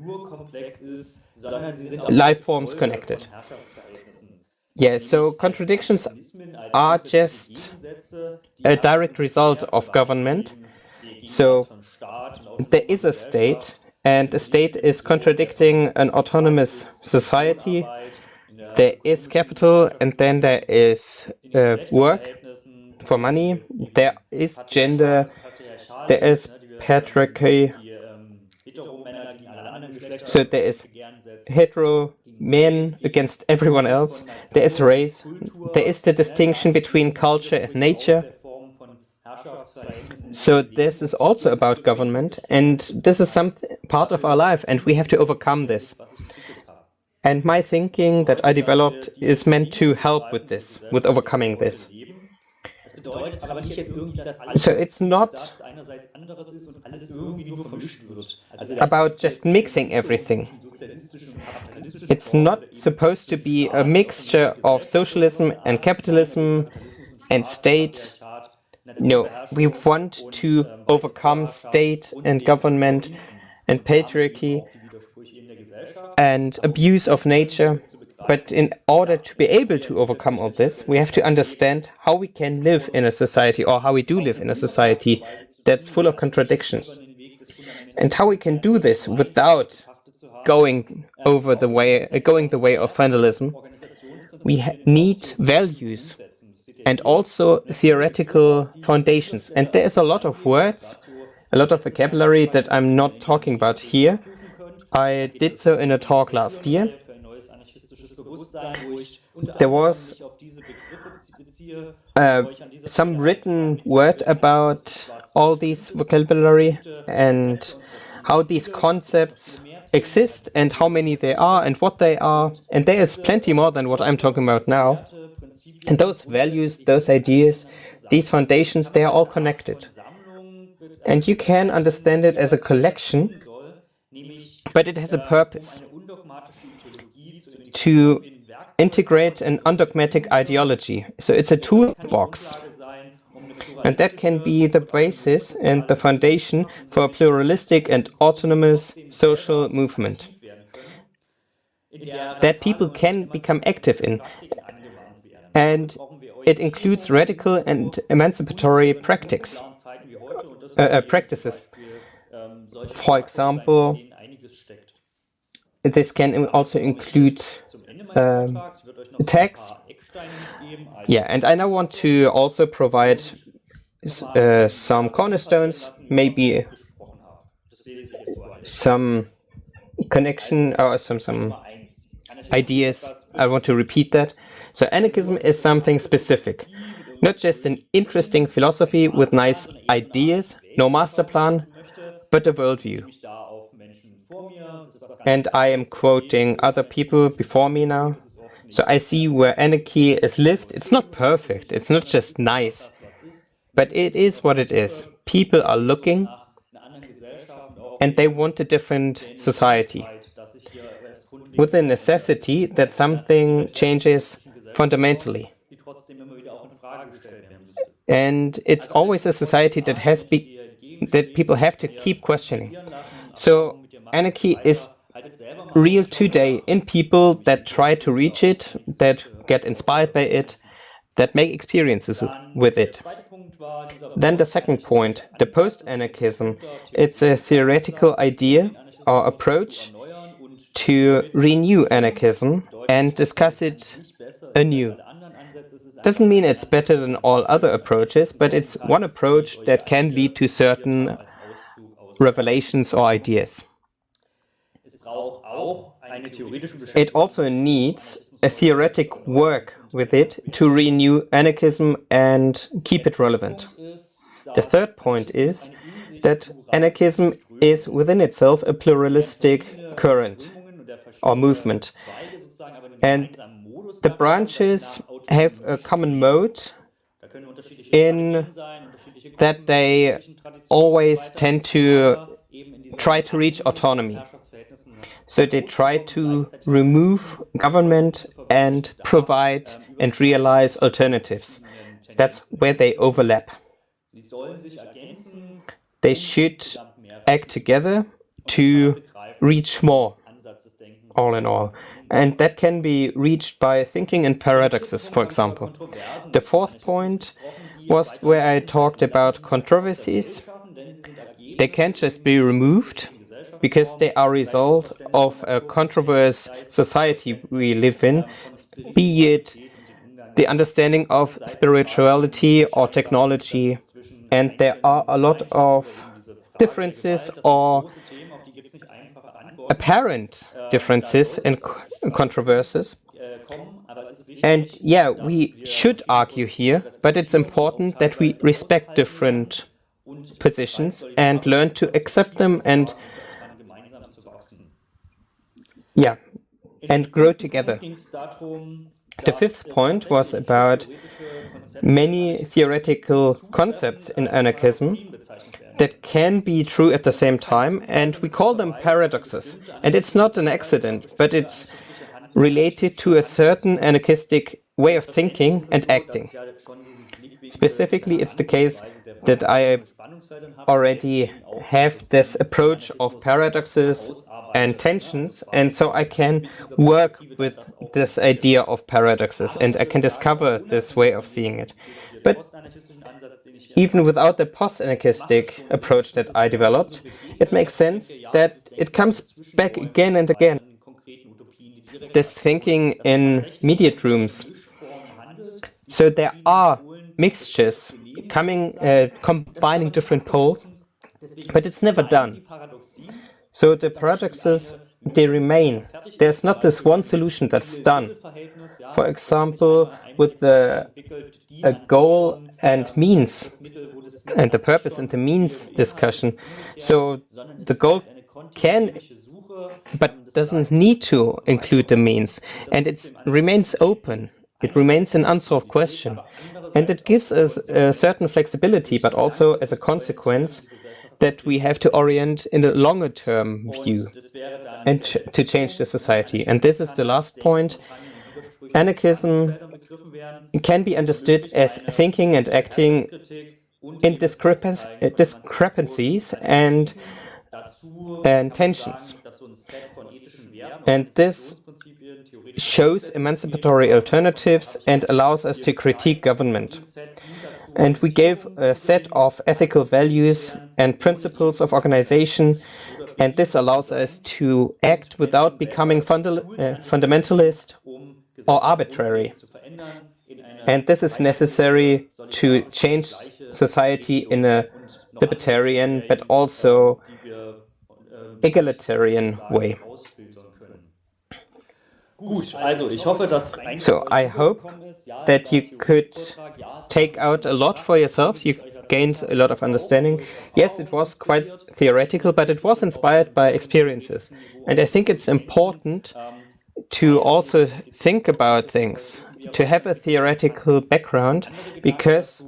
life forms connected. Yeah, so contradictions are just a direct result of government. So there is a state, and the state is contradicting an autonomous society. There is capital, and then there is work for money. There is gender. There is patriarchy. So there is hetero men against everyone else. There is race. There is the distinction between culture and nature. So this is also about government, and this is some part of our life, and we have to overcome this. And my thinking that I developed is meant to help with this, with overcoming this. So it's not about just mixing everything. It's not supposed to be a mixture of socialism and capitalism and state. No, we want to overcome state and government and patriarchy and abuse of nature. But in order to be able to overcome all this, we have to understand how we can live in a society, or how we do live in a society that's full of contradictions. And how we can do this without going the way of vandalism. We need values and also theoretical foundations. And there is a lot of words, a lot of vocabulary that I'm not talking about here. I did so in a talk last year. There was some written word about all these vocabulary and how these concepts exist and how many there are and what they are. And there is plenty more than what I'm talking about now. And those values, those ideas, these foundations, they are all connected. And you can understand it as a collection, but it has a purpose to integrate an undogmatic ideology. So it's a toolbox. And that can be the basis and the foundation for a pluralistic and autonomous social movement that people can become active in. And it includes radical and emancipatory practices. For example, this can also include tax. Yeah, and I now want to also provide some cornerstones, maybe some connection or some ideas I want to repeat that. So anarchism is something specific, not just an interesting philosophy with nice ideas, no master plan, but a worldview. And I am quoting other people before me now. So I see where anarchy is lived. It's not perfect, it's not just nice, but it is what it is. People are looking and they want a different society, with the necessity that something changes fundamentally. And it's always a society that that people have to keep questioning. So anarchy is real today in people that try to reach it, that get inspired by it, that make experiences with it. Then the second point, the post-anarchism. It's a theoretical idea or approach to renew anarchism and discuss it anew. Doesn't mean it's better than all other approaches, but it's one approach that can lead to certain revelations or ideas. It also needs a theoretic work with it to renew anarchism and keep it relevant. The third point is that anarchism is within itself a pluralistic current or movement. And the branches have a common mode in that they always tend to try to reach autonomy. So they try to remove government and provide and realize alternatives. That's where they overlap. They should act together to reach more, all in all. And that can be reached by thinking in paradoxes, for example. The fourth point was where I talked about controversies. They can't just be removed, because they are a result of a controversial society we live in, be it the understanding of spirituality or technology. And there are a lot of differences or apparent differences and controversies. And yeah, we should argue here, but it's important that we respect different positions and learn to accept them and grow together. The fifth point was about many theoretical concepts in anarchism that can be true at the same time, and we call them paradoxes. And it's not an accident, but it's related to a certain anarchistic way of thinking and acting. Specifically, it's the case that I already have this approach of paradoxes and tensions, and so I can work with this idea of paradoxes and I can discover this way of seeing it. But even without the post-anarchistic approach that I developed, it makes sense that it comes back again and again. This thinking in mediate rooms. So there are mixtures combining different poles, but it's never done. So the paradoxes, they remain. There's not this one solution that's done. For example, with the goal and means, and the purpose and the means discussion. So the goal can, but doesn't need to include the means, and it remains open. It remains an unsolved question. And it gives us a certain flexibility, but also as a consequence that we have to orient in a longer term view and to change the society. And this is the last point. Anarchism can be understood as thinking and acting in discrepancies and tensions. And this shows emancipatory alternatives and allows us to critique government. And we gave a set of ethical values and principles of organization, and this allows us to act without becoming fundamentalist or arbitrary. And this is necessary to change society in a libertarian but also egalitarian way. Gut, also ich hoffe, dass So I hope that you could take out a lot for yourselves. You gained a lot of understanding. Yes, it was quite theoretical, but it was inspired by experiences. And I think it's important to also think about things, to have a theoretical background, because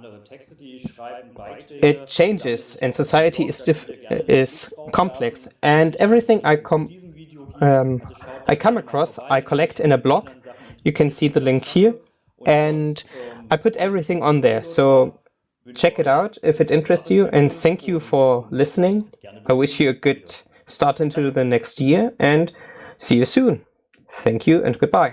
it changes and society is complex. And everything I come across, I collect in a blog. You can see the link here. And I put everything on there. So check it out if it interests you. And thank you for listening. I wish you a good start into the next year and see you soon. Thank you and goodbye.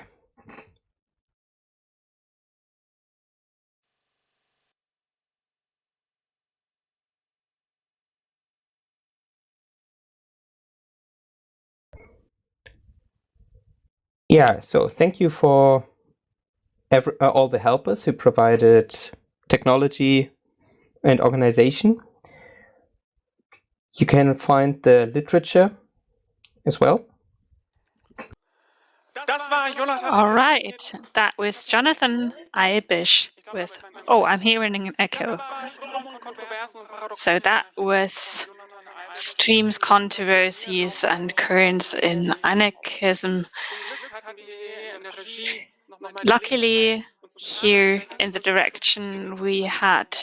Yeah, so thank you for all the helpers who provided technology and organization. You can find the literature as well. All right, that was Jonathan Eibisch with, oh, I'm hearing an echo. So that was Streams, Controversies and Currents in Anarchism. Luckily, here in the direction, we had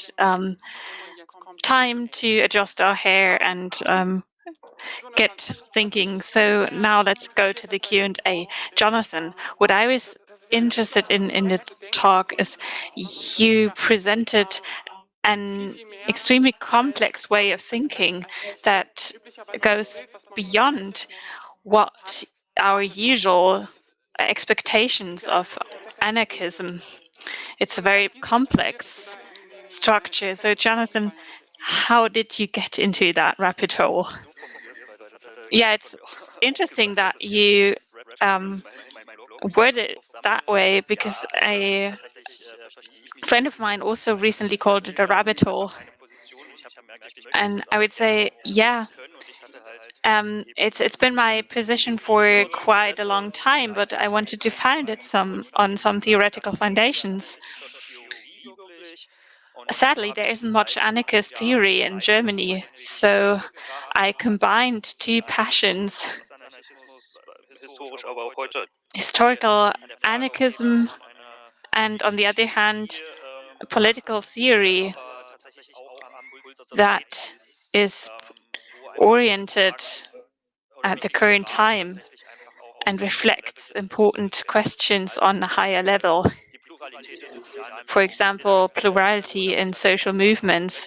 time to adjust our hair and get thinking. So now let's go to the Q&A. Jonathan, what I was interested in the talk is you presented an extremely complex way of thinking that goes beyond what our usual expectations of anarchism. It's a very complex structure. So, Jonathan, how did you get into that rabbit hole? Yeah, it's interesting that you word it that way, because a friend of mine also recently called it a rabbit hole. And I would say, yeah, it's been my position for quite a long time, but I wanted to found it on some theoretical foundations. Sadly, there isn't much anarchist theory in Germany, so I combined two passions: historical anarchism and, on the other hand, political theory that is oriented at the current time and reflects important questions on a higher level. For example, plurality in social movements.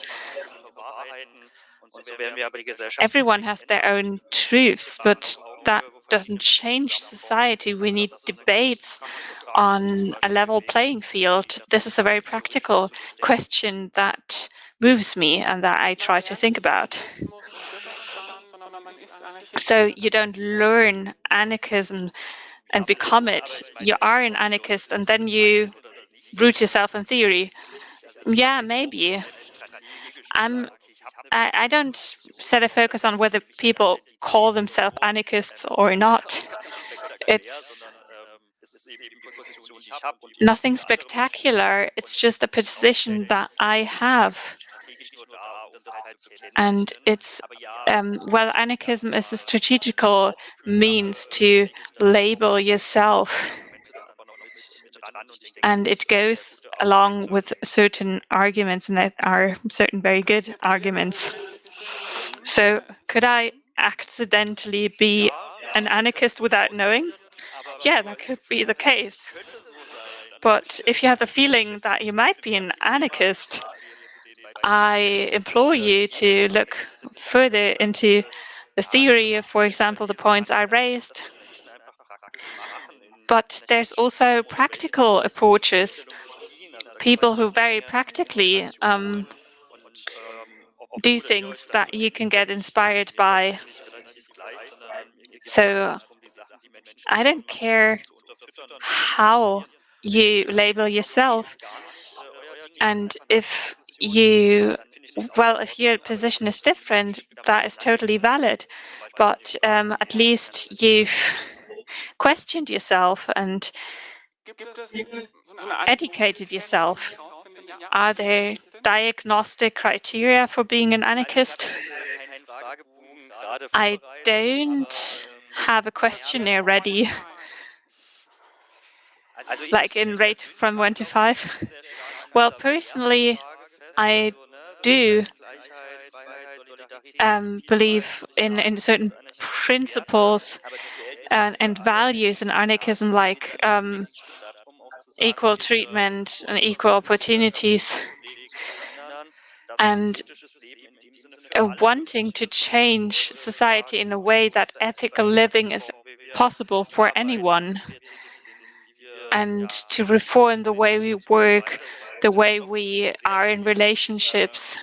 Everyone has their own truths, but that doesn't change society. We need debates on a level playing field. This is a very practical question that moves me and that I try to think about. So you don't learn anarchism and become it. You are an anarchist and then you root yourself in theory. Yeah, maybe. I don't set a focus on whether people call themselves anarchists or not. It's nothing spectacular. It's just a position that I have. And it's, well, anarchism is a strategical means to label yourself. And it goes along with certain arguments, and that are certain very good arguments. So could I accidentally be an anarchist without knowing? Yeah, that could be the case. But if you have the feeling that you might be an anarchist, I implore you to look further into the theory of, for example, the points I raised. But there's also practical approaches, people who very practically do things that you can get inspired by. So I don't care how you label yourself, and if your position is different, that is totally valid. But at least you've questioned yourself and educated yourself? Are there diagnostic criteria for being an anarchist? I don't have a questionnaire ready, like in rate from 1 to 5. Well, personally, I do believe in certain principles and values in anarchism, like equal treatment and equal opportunities, and wanting to change society in a way that ethical living is possible for anyone, and to reform the way we work, the way we are in relationships.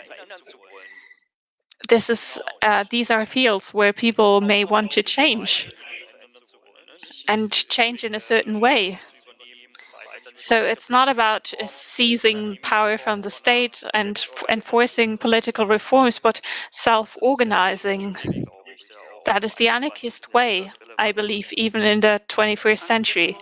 These are fields where people may want to change and change in a certain way. So it's not about seizing power from the state and enforcing political reforms, but self-organizing. That is the anarchist way, I believe, even in the 21st century.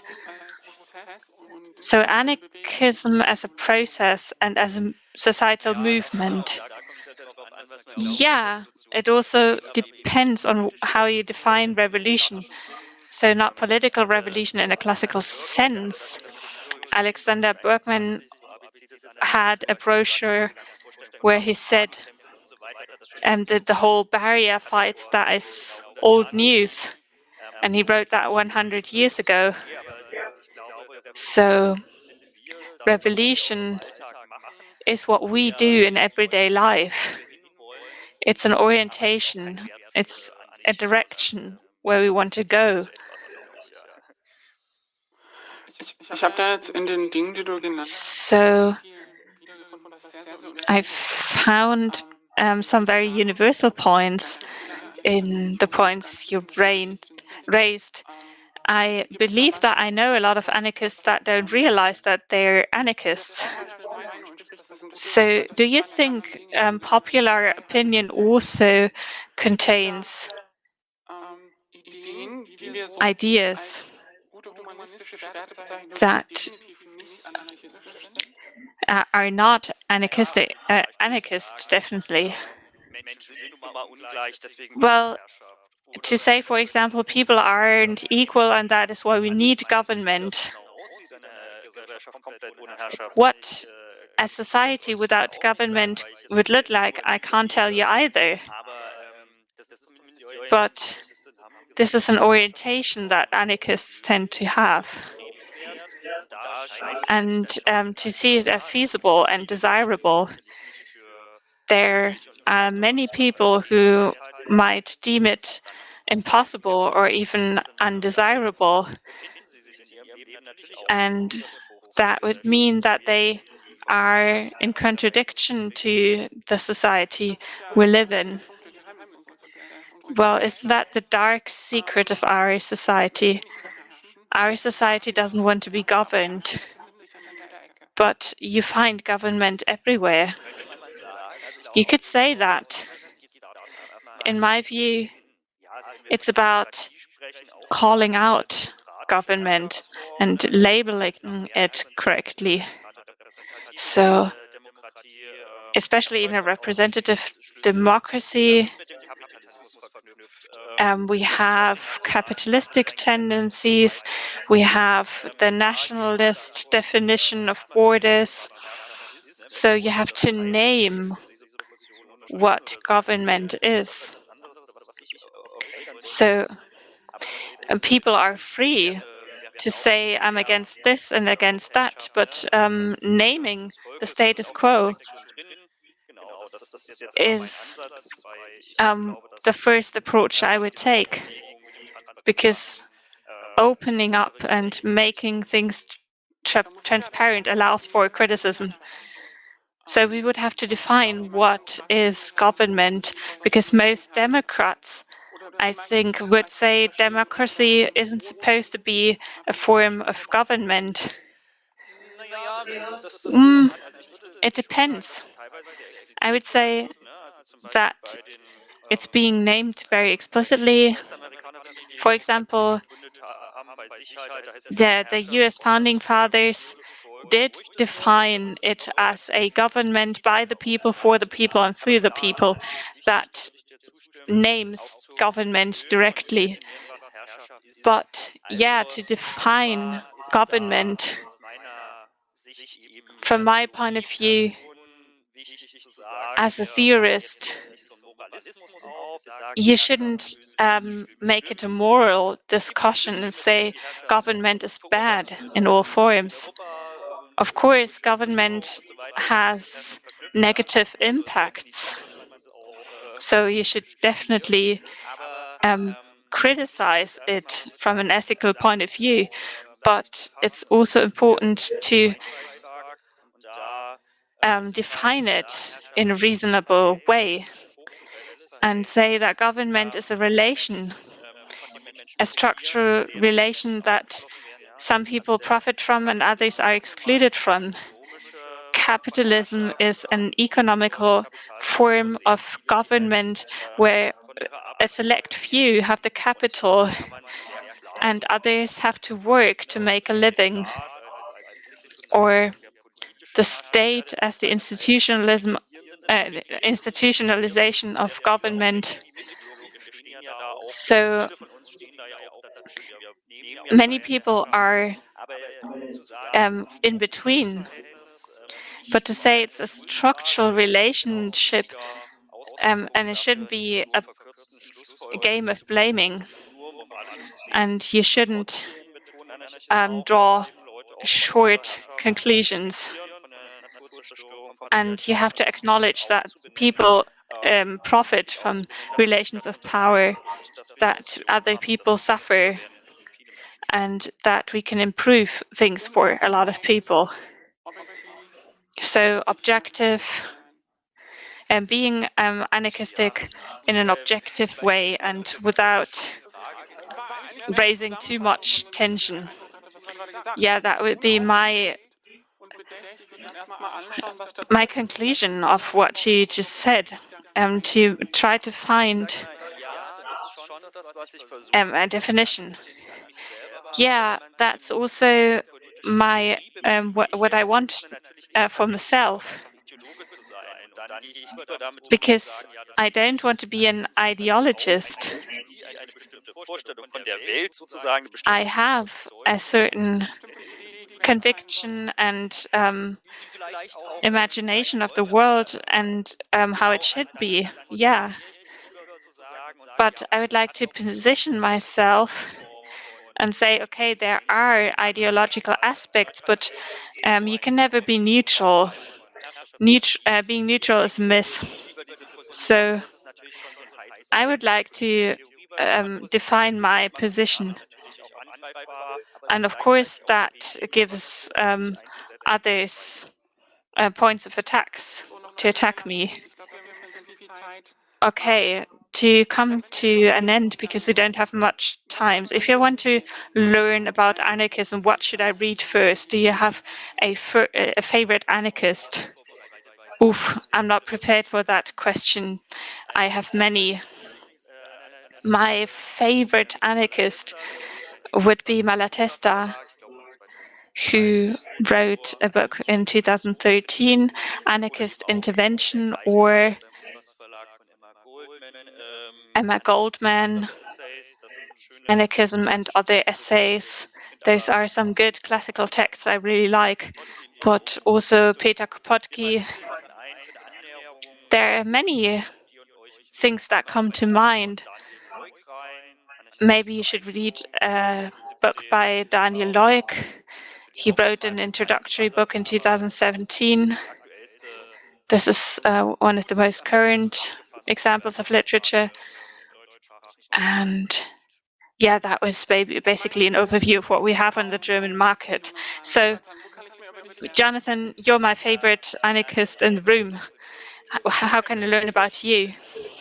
So anarchism as a process and as a societal movement, yeah, it also depends on how you define revolution. So not political revolution in a classical sense. Alexander Berkman had a brochure where he said that the whole barrier fights, that is old news. And he wrote that 100 years ago. So revolution is what we do in everyday life. It's an orientation. It's a direction where we want to go. So I found some very universal points in the points you raised. I believe that I know a lot of anarchists that don't realize that they're anarchists. So do you think popular opinion also contains ideas that are not anarchistic? Anarchist, definitely. Well, to say, for example, people aren't equal and that is why we need government. What a society without government would look like, I can't tell you either. But this is an orientation that anarchists tend to have. And to see it as feasible and desirable, there are many people who might deem it impossible or even undesirable. And that would mean that they are in contradiction to the society we live in. Well, isn't that the dark secret of our society? Our society doesn't want to be governed, but you find government everywhere. You could say that. In my view, it's about calling out government and labeling it correctly. So, especially in a representative democracy, we have capitalistic tendencies, we have the nationalist definition of borders. So you have to name what government is. So people are free to say, I'm against this and against that, but naming the status quo is the first approach I would take, because opening up and making things transparent allows for criticism. So we would have to define what is government, because most Democrats, I think, would say democracy isn't supposed to be a form of government. It depends. I would say that it's being named very explicitly. For example, The US founding fathers did define it as a government by the people, for the people, and through the people that names government directly. But yeah, to define government, from my point of view, as a theorist, you shouldn't make it a moral discussion and say government is bad in all forms. Of course, government has negative impacts, so you should definitely criticize it from an ethical point of view, but it's also important to define it in a reasonable way and say that government is a relation, a structural relation that some people profit from and others are excluded from. Capitalism is an economical form of government where a select few have the capital and others have to work to make a living, or the state as the institutionalization of government. So many people are in between, but to say it's a structural relationship and it shouldn't be a game of blaming, and you shouldn't draw short conclusions, and you have to acknowledge that people profit from relations of power, that other people suffer, and that we can improve things for a lot of people. So objective and being anarchistic in an objective way and without raising too much tension. Yeah, that would be my conclusion of what you just said, to try to find a definition. Yeah, that's also my what I want for myself, because I don't want to be an ideologist. I have a certain conviction and imagination of the world and how it should be. Yeah, but I would like to position myself and say, okay, there are ideological aspects, but you can never be neutral. Being neutral is a myth. So I would like to define my position. And of course, that gives others points of attacks to attack me. Okay, to come to an end, because we don't have much time. If you want to learn about anarchism, what should I read first? Do you have a favorite anarchist? Oof, I'm not prepared for that question. I have many. My favorite anarchist would be Malatesta, who wrote a book in 2013, Anarchist Intervention, or Emma Goldman, Anarchism and Other Essays. Those are some good classical texts I really like, but also Peter Kropotkin. There are many things that come to mind. Maybe you should read a book by Daniel Loik. He wrote an introductory book in 2017. This is one of the most current examples of literature. And yeah, that was basically an overview of what we have on the German market. So, Jonathan, you're my favorite anarchist in the room. How can I learn about you?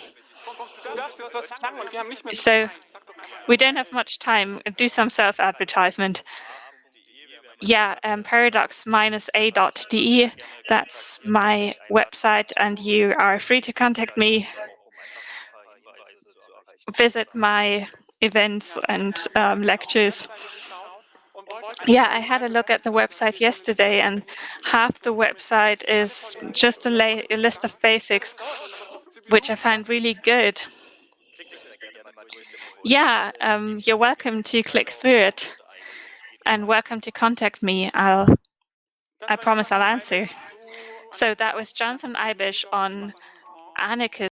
So, we don't have much time. Do some self-advertisement. Yeah, paradox-a.de. That's my website, and you are free to contact me. Visit my events and lectures. Yeah, I had a look at the website yesterday, and half the website is just a list of basics, which I find really good. Yeah, you're welcome to click through it, and welcome to contact me. I promise I'll answer. So that was Jonathan Eibisch on anarchism.